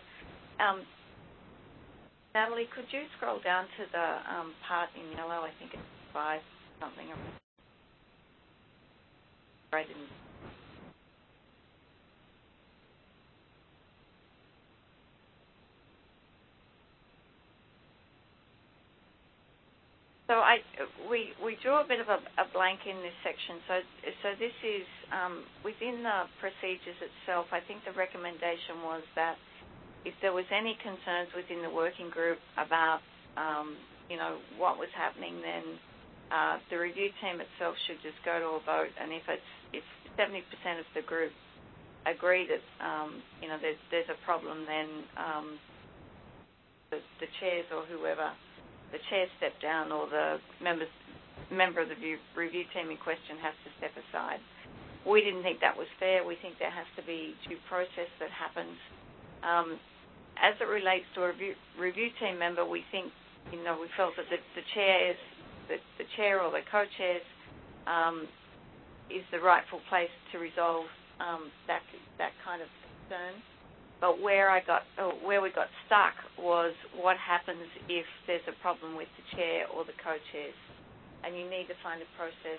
Natalie, could you scroll down to the part in yellow? I think it's 5 something. Right in. So we drew a bit of a blank in this section. So this is within the procedures itself. I think the recommendation was that if there was any concerns within the working group about what was happening, then the review team itself should just go to a vote. And if 70% of the group agree that there's a problem, then the chairs or whoever. The chair step down, or the member of the review team in question has to step aside. We didn't think that was fair. We think there has to be due process that happens. As it relates to a review team member, we think, we felt that the chair or the co-chairs is the rightful place to resolve that kind of concern. But where we got stuck was what happens if there's a problem with the chair or the co-chairs, and you need to find a process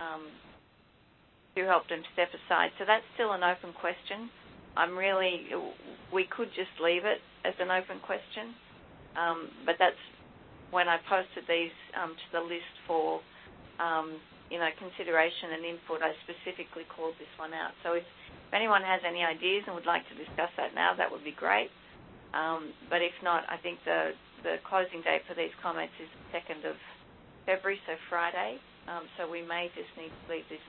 to help them step aside. So that's still an open question. We could just leave it as an open question, but that's when I posted these to the list for consideration and input. I specifically called this one out. So if anyone has any ideas and would like to discuss that now, that would be great. But if not, I think the closing date for these comments is the 2nd of February, so Friday. So we may just need to leave this.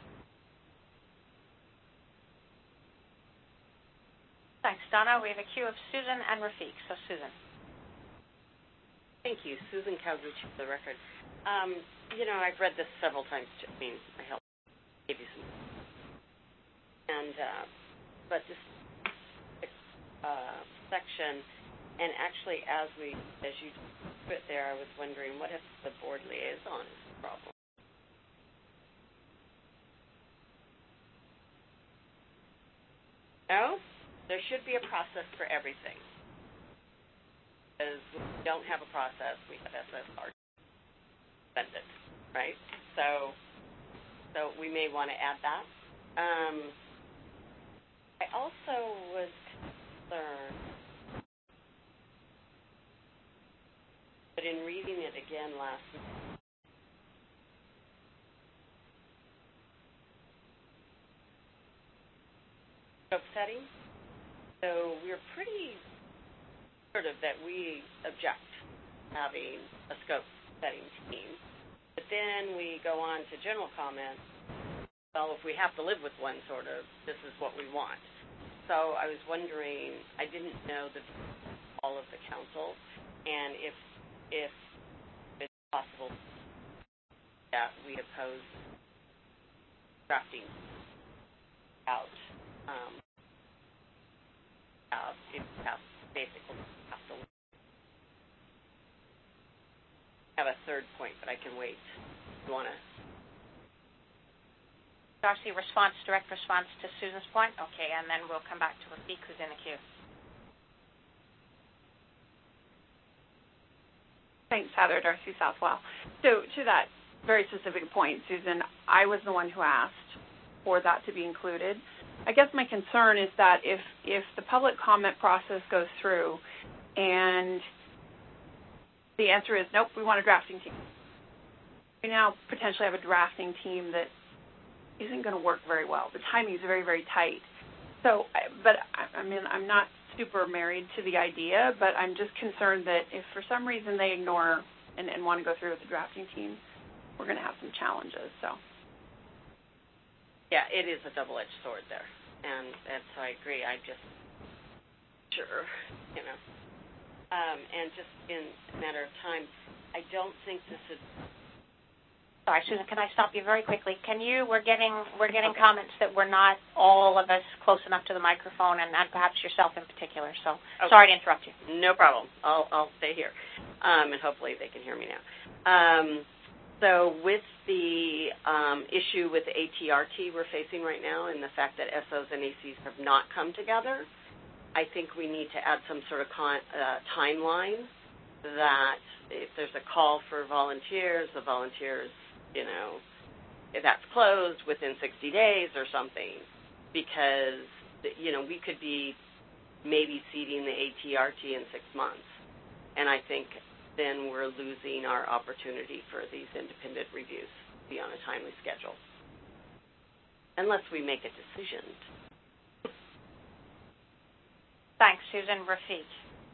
Thanks, Donna. We have a queue of Susan and Rafiq. So, Susan. Thank you. Susan Cowdrich for the record. I've read this several times. I helped give you some. But this section, and actually as you put there, I was wondering what if the board liaison is the problem? No, there should be a process for everything. Because we don't have a process, we have SSR suspended, right? So we may want to add that. I also was concerned, but in reading it again last night, scope setting. So we're pretty assertive that we object having a scope setting team. But then we go on to general comments. Well, if we have to live with one, this is what we want. So I was wondering, I didn't know all of the council, and if it's possible that we oppose drafting out, if we have basically have to have a third point, but I can wait. You want to? Darcy, direct response to Susan's point? Okay, and then we'll come back to Rafiq, who's in the queue. Thanks, Heather. Darcy Southwell. So to that very specific point, Susan, I was the one who asked for that to be included. I guess my concern is that if the public comment process goes through and the answer is, nope, we want a drafting team, we now potentially have a drafting team that isn't going to work very well. The timing is very, very tight. So, but I'm not super married to the idea, but I'm just concerned that if for some reason they ignore and want to go through with the drafting team, we're going to have some challenges. So, yeah, it is a double-edged sword there, and so I agree. I just and just in a matter of time, I don't think this is Sorry, Susan, can I stop you very quickly? We're getting comments that we're not all of us close enough to the microphone, and perhaps yourself in particular. So sorry to interrupt you. No problem. I'll stay here, and hopefully they can hear me now. So with the issue with the ATRT we're facing right now and the fact that SOs and ACs have not come together, I think we need to add some sort of timeline that if there's a call for volunteers, the volunteers, if that's closed within 60 days or something, because, we could be maybe seating the ATRT in 6 months. And I think then we're losing our opportunity for these independent reviews to be on a timely schedule, unless we make a decision. Thanks, Susan. Rafiq.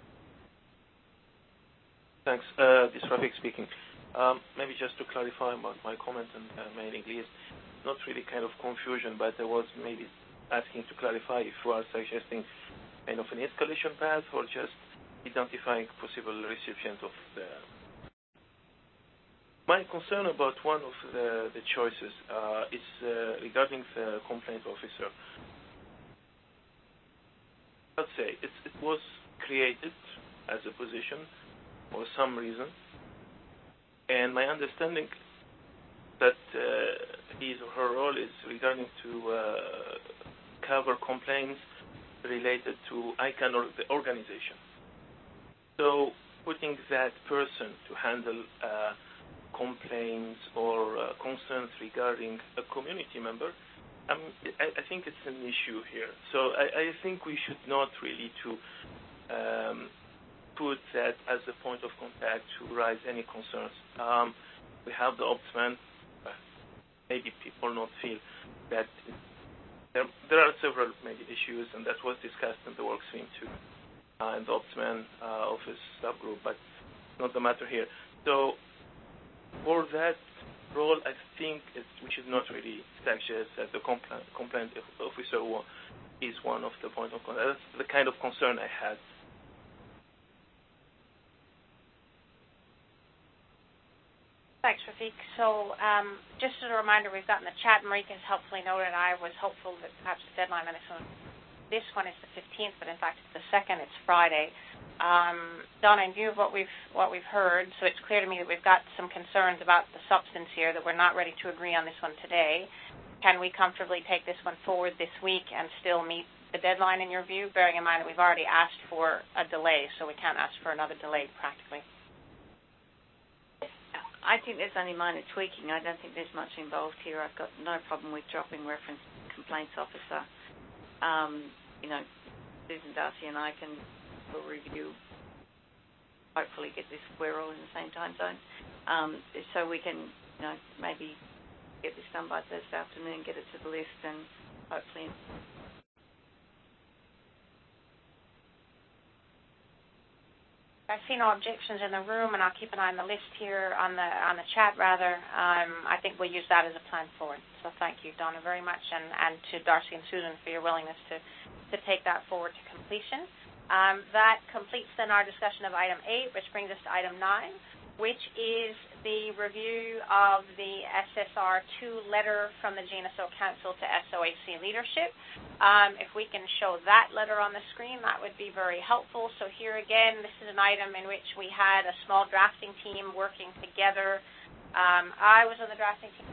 Thanks. This is Rafiq speaking. Maybe just to clarify my comment on mailing list, not really kind of confusion, but I was maybe asking to clarify if you are suggesting kind of an escalation path or just identifying possible recipients of the... My concern about one of the choices is regarding the complaint officer. Let's say it was created as a position for some reason, and my understanding that his or her role is regarding to cover complaints related to ICANN or the organization. So putting that person to handle complaints or concerns regarding a community member, I think it's an issue here. So I think we should not really to put that as a point of contact to raise any concerns. We have the ombudsman. Maybe people not feel that there are several maybe issues, and that was discussed in the work stream too, in the ombudsman office subgroup, but not the matter here. So for that role, I think we should not really suggest that the complaint officer is one of the point of contact. That's the kind of concern I had. Thanks, Rafiq. So just as a reminder, we've got in the chat, Marika has helpfully noted, I was hopeful that perhaps the deadline on this one is the 15th, but in fact it's the 2nd, it's Friday. Donna, in view of what we've heard, so it's clear to me that we've got some concerns about the substance here, that we're not ready to agree on this one today. Can we comfortably take this one forward this week and still meet the deadline in your view, bearing in mind that we've already asked for a delay, so we can't ask for another delay practically? I think there's only minor tweaking. I don't think there's much involved here. I've got no problem with dropping reference to complaints officer. Susan, Darcy, and I will review, hopefully get this, we're all in the same time zone, so we can, maybe get this done by Thursday afternoon, get it to the list, and hopefully... I see no objections in the room, and I'll keep an eye on the list here, on the chat rather. I think we'll use that as a plan forward. So thank you, Donna, very much, and to Darcy and Susan for your willingness to take that forward to completion. That completes then our discussion of item 8, which brings us to item 9, which is the review of the SSR2 letter from the GNSO Council to SOAC leadership. If we can show that letter on the screen, that would be very helpful. So here again, this is an item in which we had a small drafting team working together. I was on the drafting team.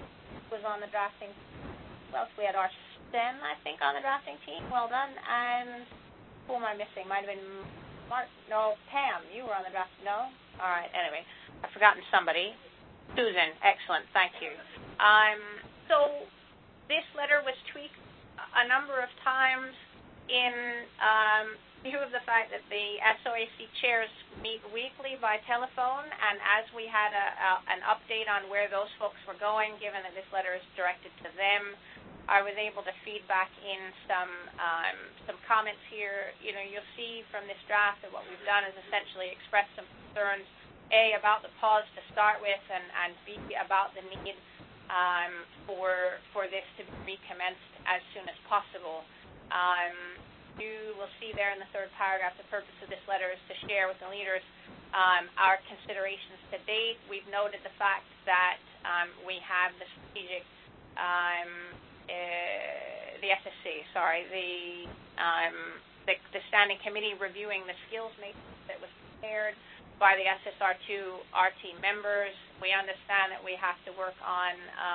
Well, we had Arsen, I think, on the drafting team. Well done. And who am I missing? Might have been Mark. No, Pam. You were on the drafting. No? All right. Anyway, I've forgotten somebody. Susan. Excellent. Thank you. So this letter was tweaked a number of times in view of the fact that the SOAC chairs meet weekly by telephone, and as we had an update on where those folks were going, given that this letter is directed to them, I was able to feed back in some comments here. You'll see from this draft that what we've done is essentially express some concerns, A, about the pause to start with, and B, about the need for this to be recommenced as soon as possible. You will see there in the third paragraph, the purpose of this letter is to share with the leaders our considerations to date. We've noted the fact that we have the strategic, the SSC, the standing committee reviewing the skills matrix that was prepared by the SSR2 RT members. We understand that we have to work on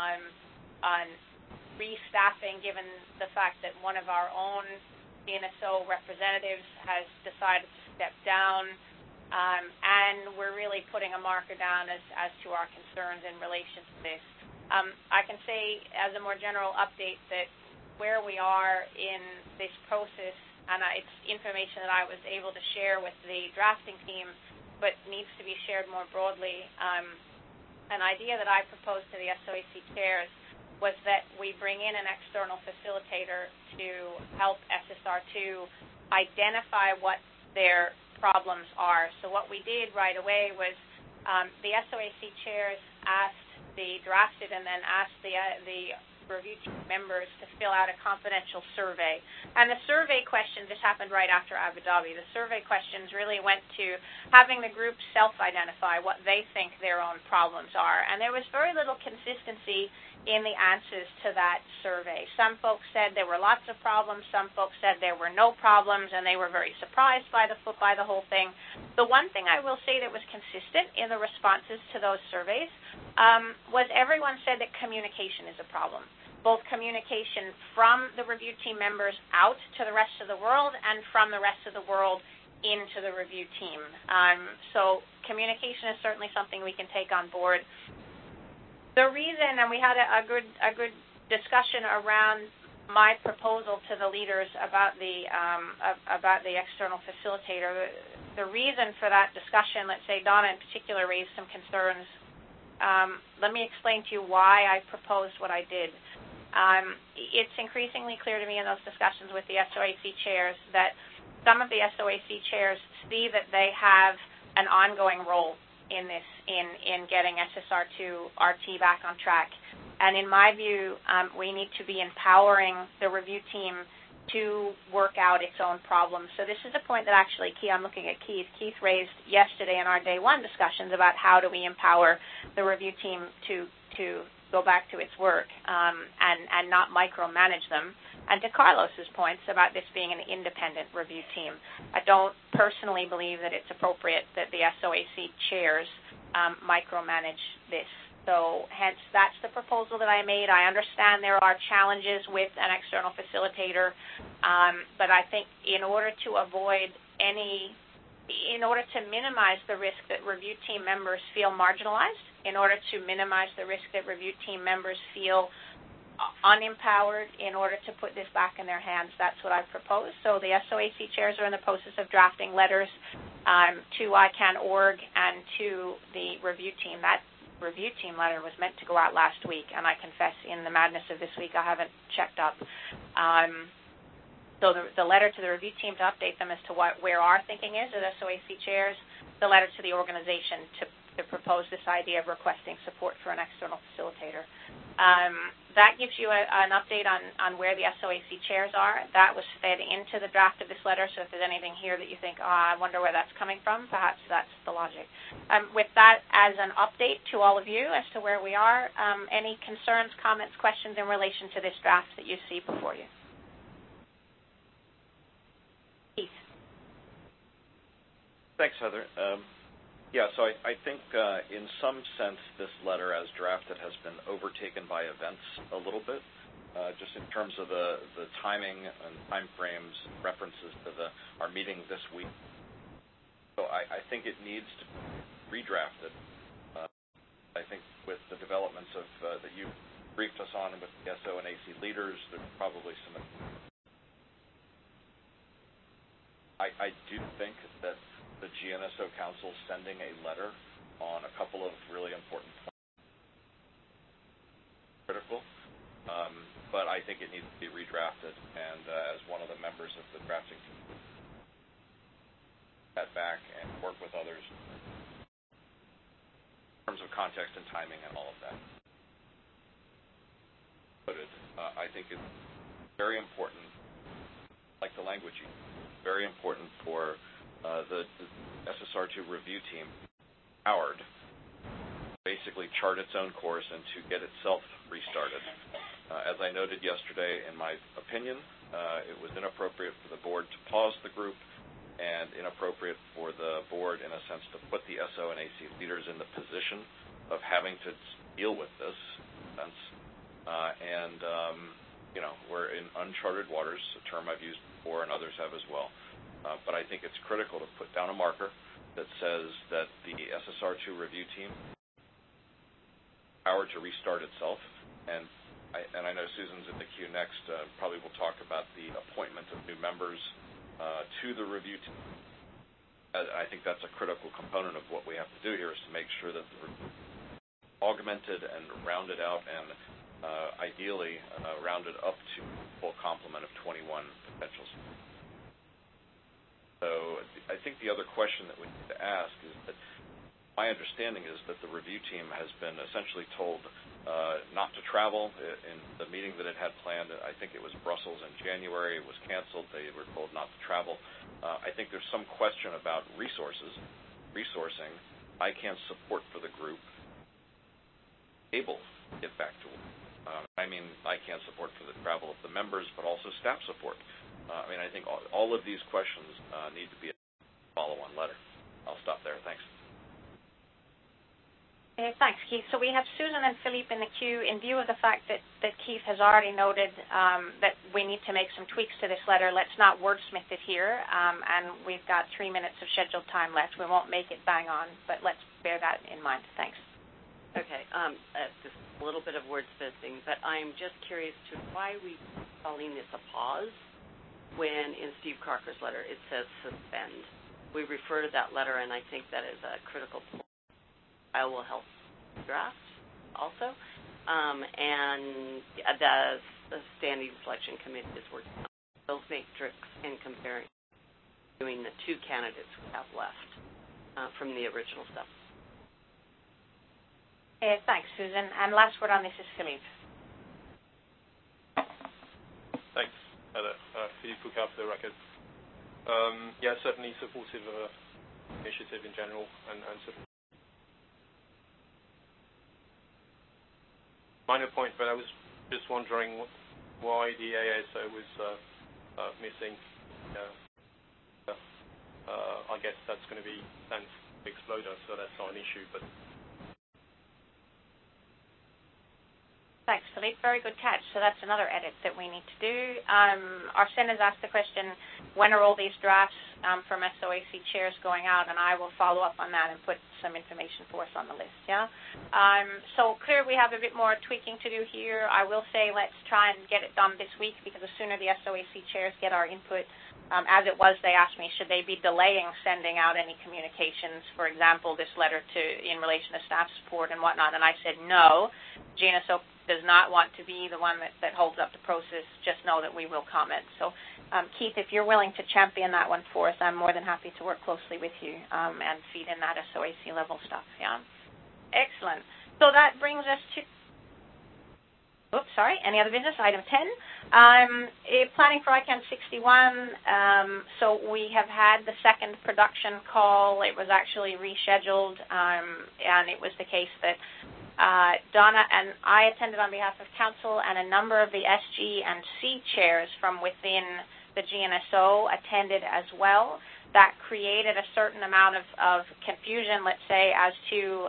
restaffing, given the fact that one of our own CNSO representatives has decided to step down, and we're really putting a marker down as to our concerns in relation to this. I can say, as a more general update, that where we are in this process, and it's information that I was able to share with the drafting team, but needs to be shared more broadly. An idea that I proposed to the SOAC chairs was that we bring in an external facilitator to help SSR2 identify what their problems are. So what we did right away was the SOAC chairs drafted and then asked the review team members to fill out a confidential survey. And the survey questions, this happened right after Abu Dhabi, the survey questions really went to having the group self-identify what they think their own problems are. And there was very little consistency in the answers to that survey. Some folks said there were lots of problems, some folks said there were no problems, and they were very surprised by the whole thing. The one thing I will say that was consistent in the responses to those surveys was everyone said that communication is a problem, both communication from the review team members out to the rest of the world and from the rest of the world into the review team. So communication is certainly something we can take on board. The reason, and we had a good discussion around my proposal to the leaders about the external facilitator. The reason for that discussion, let's say Donna in particular raised some concerns. Let me explain to you why I proposed what I did. It's increasingly clear to me in those discussions with the SOAC chairs that some of the SOAC chairs see that they have an ongoing role in this, in getting SSR2 RT back on track. And in my view, we need to be empowering the review team to work out its own problems. So this is a point that actually, I'm looking at Keith. Keith raised yesterday in our day one discussions about how do we empower the review team to go back to its work and not micromanage them. And to Carlos's points about this being an independent review team, I don't personally believe that it's appropriate that the SOAC chairs micromanage this. So hence, that's the proposal that I made. I understand there are challenges with an external facilitator, but I think in order to minimize the risk that review team members feel marginalized, in order to minimize the risk that review team members feel unempowered, in order to put this back in their hands, that's what I propose. So the SOAC chairs are in the process of drafting letters to ICANN.org and to the review team. That review team letter was meant to go out last week, and I confess in the madness of this week I haven't checked up. So the letter to the review team to update them as to where our thinking is as SOAC chairs, the letter to the organization to propose this idea of requesting support for an external facilitator. That gives you an update on where the SOAC chairs are. That was fed into the draft of this letter, so if there's anything here that you think, I wonder where that's coming from, perhaps that's the logic. With that as an update to all of you as to where we are, any concerns, comments, questions in relation to this draft that you see before you? Keith. Thanks, Heather. So I think in some sense this letter as drafted has been overtaken by events a little bit, just in terms of the timing and time frames, references to our meeting this week. So I think it needs to be redrafted. I think with the developments that you briefed us on with the SO and AC leaders, there's probably some. I do think that the GNSO Council sending a letter on a couple of really important points critical, but I think it needs to be redrafted, and as one of the members of the drafting team, that back and work with others in terms of context and timing and all of that. I think it's very important, like the language, very important for the SSR2 review team, empowered basically chart its own course and to get itself restarted. As I noted yesterday, in my opinion, it was inappropriate for the board to pause the group and inappropriate for the board, in a sense, to put the SO and AC leaders in the position of having to deal with this. We're in uncharted waters, a term I've used before and others have as well. But I think it's critical to put down a marker that says that the SSR2 review team power to restart itself. And I know Susan's in the queue next. Probably we'll talk about the appointment of new members to the review team. I think that's a critical component of what we have to do here, is to make sure that the review augmented and rounded out and ideally rounded up to full complement of 21 potentials. So I think the other question that we need to ask is that my understanding is that the review team has been essentially told not to travel in the meeting that it had planned. I think it was Brussels in January. It was canceled. They were told not to travel. I think there's some question about resourcing ICANN support for the group able to get back to work. I mean ICANN support for the travel of the members, but also staff support. I think all of these questions need to be a follow-on letter. I'll stop there. Thanks. Thanks, Keith. So we have Susan and Philippe in the queue. In view of the fact that Keith has already noted that we need to make some tweaks to this letter, let's not wordsmith it here. And we've got 3 minutes of scheduled time left. We won't make it bang on, but let's bear that in mind. Thanks. Okay. Just a little bit of wordsmithing, but I'm just curious to why we calling this a pause when in Steve Crocker's letter it says suspend. We refer to that letter, and I think that is a critical point. I will help draft also. And the Standing Selection Committee is working on those matrix and comparing between the two candidates we have left from the original stuff. Thanks, Susan. And last word on this is Philippe. Thanks, Heather. Philippe Foucault for the record. Certainly supportive of initiative in general and support. Minor point, but I was just wondering why the ASO was missing. I guess that's going to be Sans Exploder, so that's not an issue. But thanks, Philippe. Very good catch. So that's another edit that we need to do. Arsene has asked the question, when are all these drafts from SOAC chairs going out? And I will follow up on that and put some information for us on the list, So clear we have a bit more tweaking to do here. I will say let's try and get it done this week, because the sooner the SOAC chairs get our input, as it was, they asked me, should they be delaying sending out any communications, for example, this letter in relation to staff support and whatnot, and I said no. GNSO does not want to be the one that holds up the process. Just know that we will comment. So, Keith, if you're willing to champion that one for us, I'm more than happy to work closely with you and feed in that SOAC level stuff. Excellent. So that brings us to any other business? Item 10. Planning for ICANN 61. So we have had the second production call. It was actually rescheduled, and it was the case that Donna and I attended on behalf of Council, and a number of the SG and C chairs from within the GNSO attended as well. That created a certain amount of confusion, let's say, as to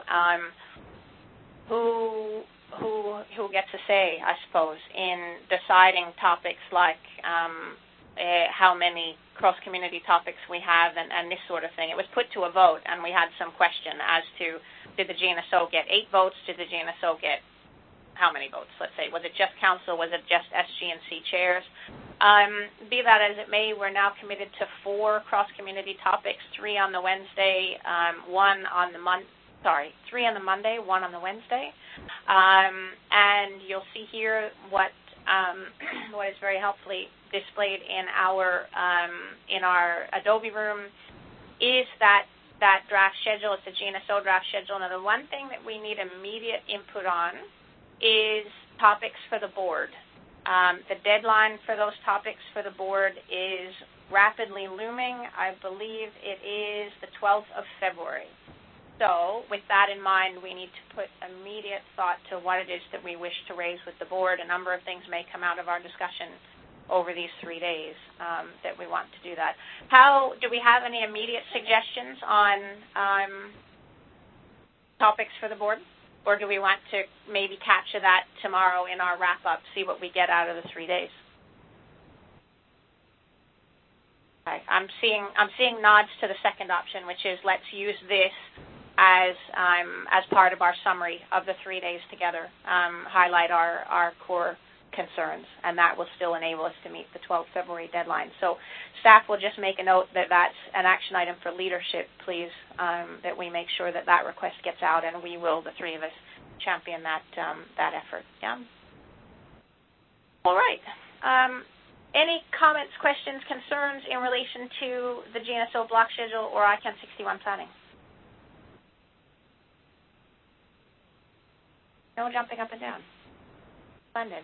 who gets a say, I suppose, in deciding topics like how many cross-community topics we have and this sort of thing. It was put to a vote, and we had some question as to, did the GNSO get 8 votes? Did the GNSO get how many votes, let's say? Was it just Council? Was it just SG and C chairs? Be that as it may, we're now committed to 4 cross-community topics, 3 on the Wednesday, 3 on the Monday, 1 on the Wednesday. And you'll see here what is very helpfully displayed in our Adobe room is that draft schedule. It's a GNSO draft schedule. Now, the one thing that we need immediate input on is topics for the board. The deadline for those topics for the board is rapidly looming. I believe it is the 12th of February. So with that in mind, we need to put immediate thought to what it is that we wish to raise with the board. A number of things may come out of our discussion over these 3 days that we want to do that. Do we have any immediate suggestions on topics for the board? Or do we want to maybe capture that tomorrow in our wrap-up, see what we get out of the 3 days? Okay. I'm seeing nods to the second option, which is let's use this as part of our summary of the 3 days together, highlight our core concerns, and that will still enable us to meet the 12th February deadline. So staff will just make a note that that's an action item for leadership, please, that we make sure that request gets out, and we will, the three of us, champion that effort. Yeah. All right. Any comments, questions, concerns in relation to the GNSO block schedule or ICANN 61 planning? No jumping up and down. Splendid.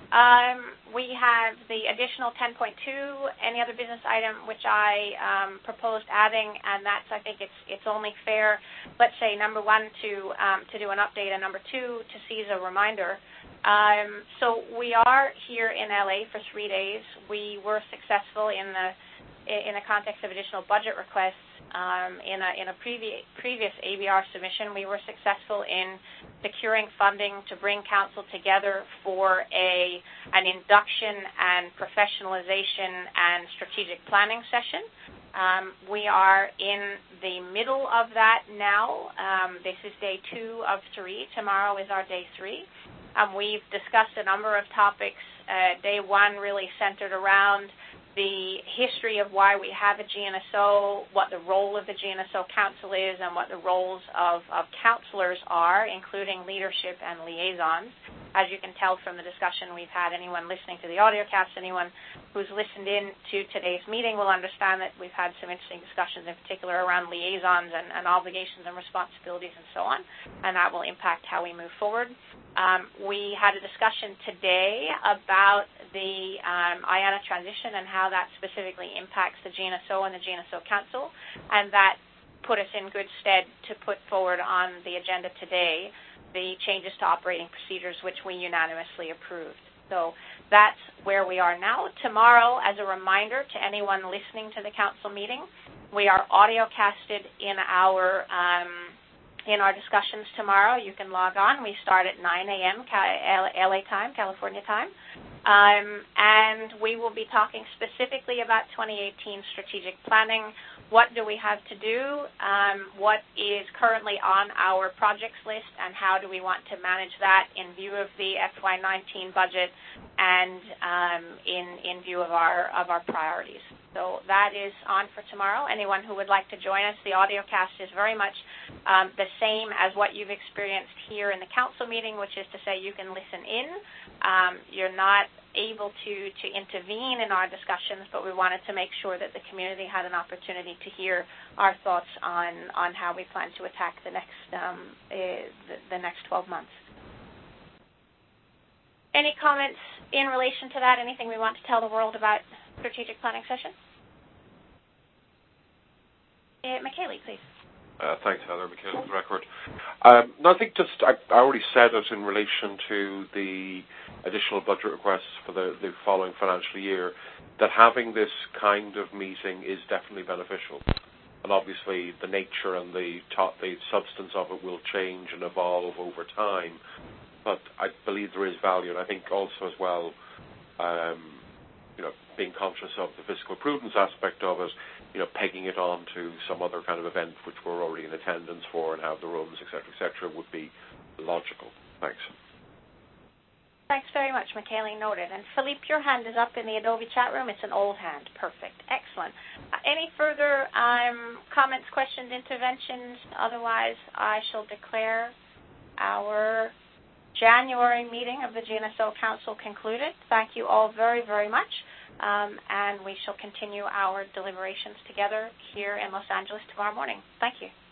We have the additional 10.2, any other business item, which I proposed adding, and that's, I think it's only fair, let's say, number one, to do an update, and number two, to seize a reminder. So we are here in LA for 3 days. We were successful in the context of additional budget requests. In a previous ABR submission, we were successful in securing funding to bring council together for an induction and professionalization and strategic planning session. We are in the middle of that now. This is day 2 of 3. Tomorrow is our day 3. We've discussed a number of topics. Day 1 really centered around the history of why we have a GNSO, what the role of the GNSO Council is, and what the roles of counselors are, including leadership and liaisons. As you can tell from the discussion we've had, anyone listening to the audiocast, anyone who's listened in to today's meeting will understand that we've had some interesting discussions, in particular around liaisons and obligations and responsibilities and so on, and that will impact how we move forward. We had a discussion today about the IANA transition and how that specifically impacts the GNSO and the GNSO Council, and that put us in good stead to put forward on the agenda today the changes to operating procedures, which we unanimously approved. So that's where we are now. Tomorrow, as a reminder to anyone listening to the council meeting, we are audiocasted in our discussions tomorrow. You can log on. We start at 9 a.m. LA time, California time. And we will be talking specifically about 2018 strategic planning. What do we have to do? What is currently on our projects list, and how do we want to manage that in view of the FY19 budget and in view of our priorities? So that is on for tomorrow. Anyone who would like to join us, the audiocast is very much the same as what you've experienced here in the council meeting, which is to say you can listen in. You're not able to intervene in our discussions, but we wanted to make sure that the community had an opportunity to hear our thoughts on how we plan to attack the next 12 months. Any comments in relation to that? Anything we want to tell the world about strategic planning session? Michaeli, please. Thanks, Heather. Michaeli, for the record. No, I think I already said it in relation to the additional budget requests for the following financial year, that having this kind of meeting is definitely beneficial. And obviously the nature and the substance of it will change and evolve over time. But I believe there is value, and I think also as well, being conscious of the fiscal prudence aspect of it, pegging it on to some other kind of event which we're already in attendance for and have the rooms, et cetera, would be logical. Thanks. Thanks very much, Michaeli. Noted. And Philippe, your hand is up in the Adobe chat room. It's an old hand. Perfect. Excellent. Any further comments, questions, interventions? Otherwise, I shall declare our January meeting of the GNSO Council concluded. Thank you all very, very much. And we shall continue our deliberations together here in Los Angeles tomorrow morning. Thank you.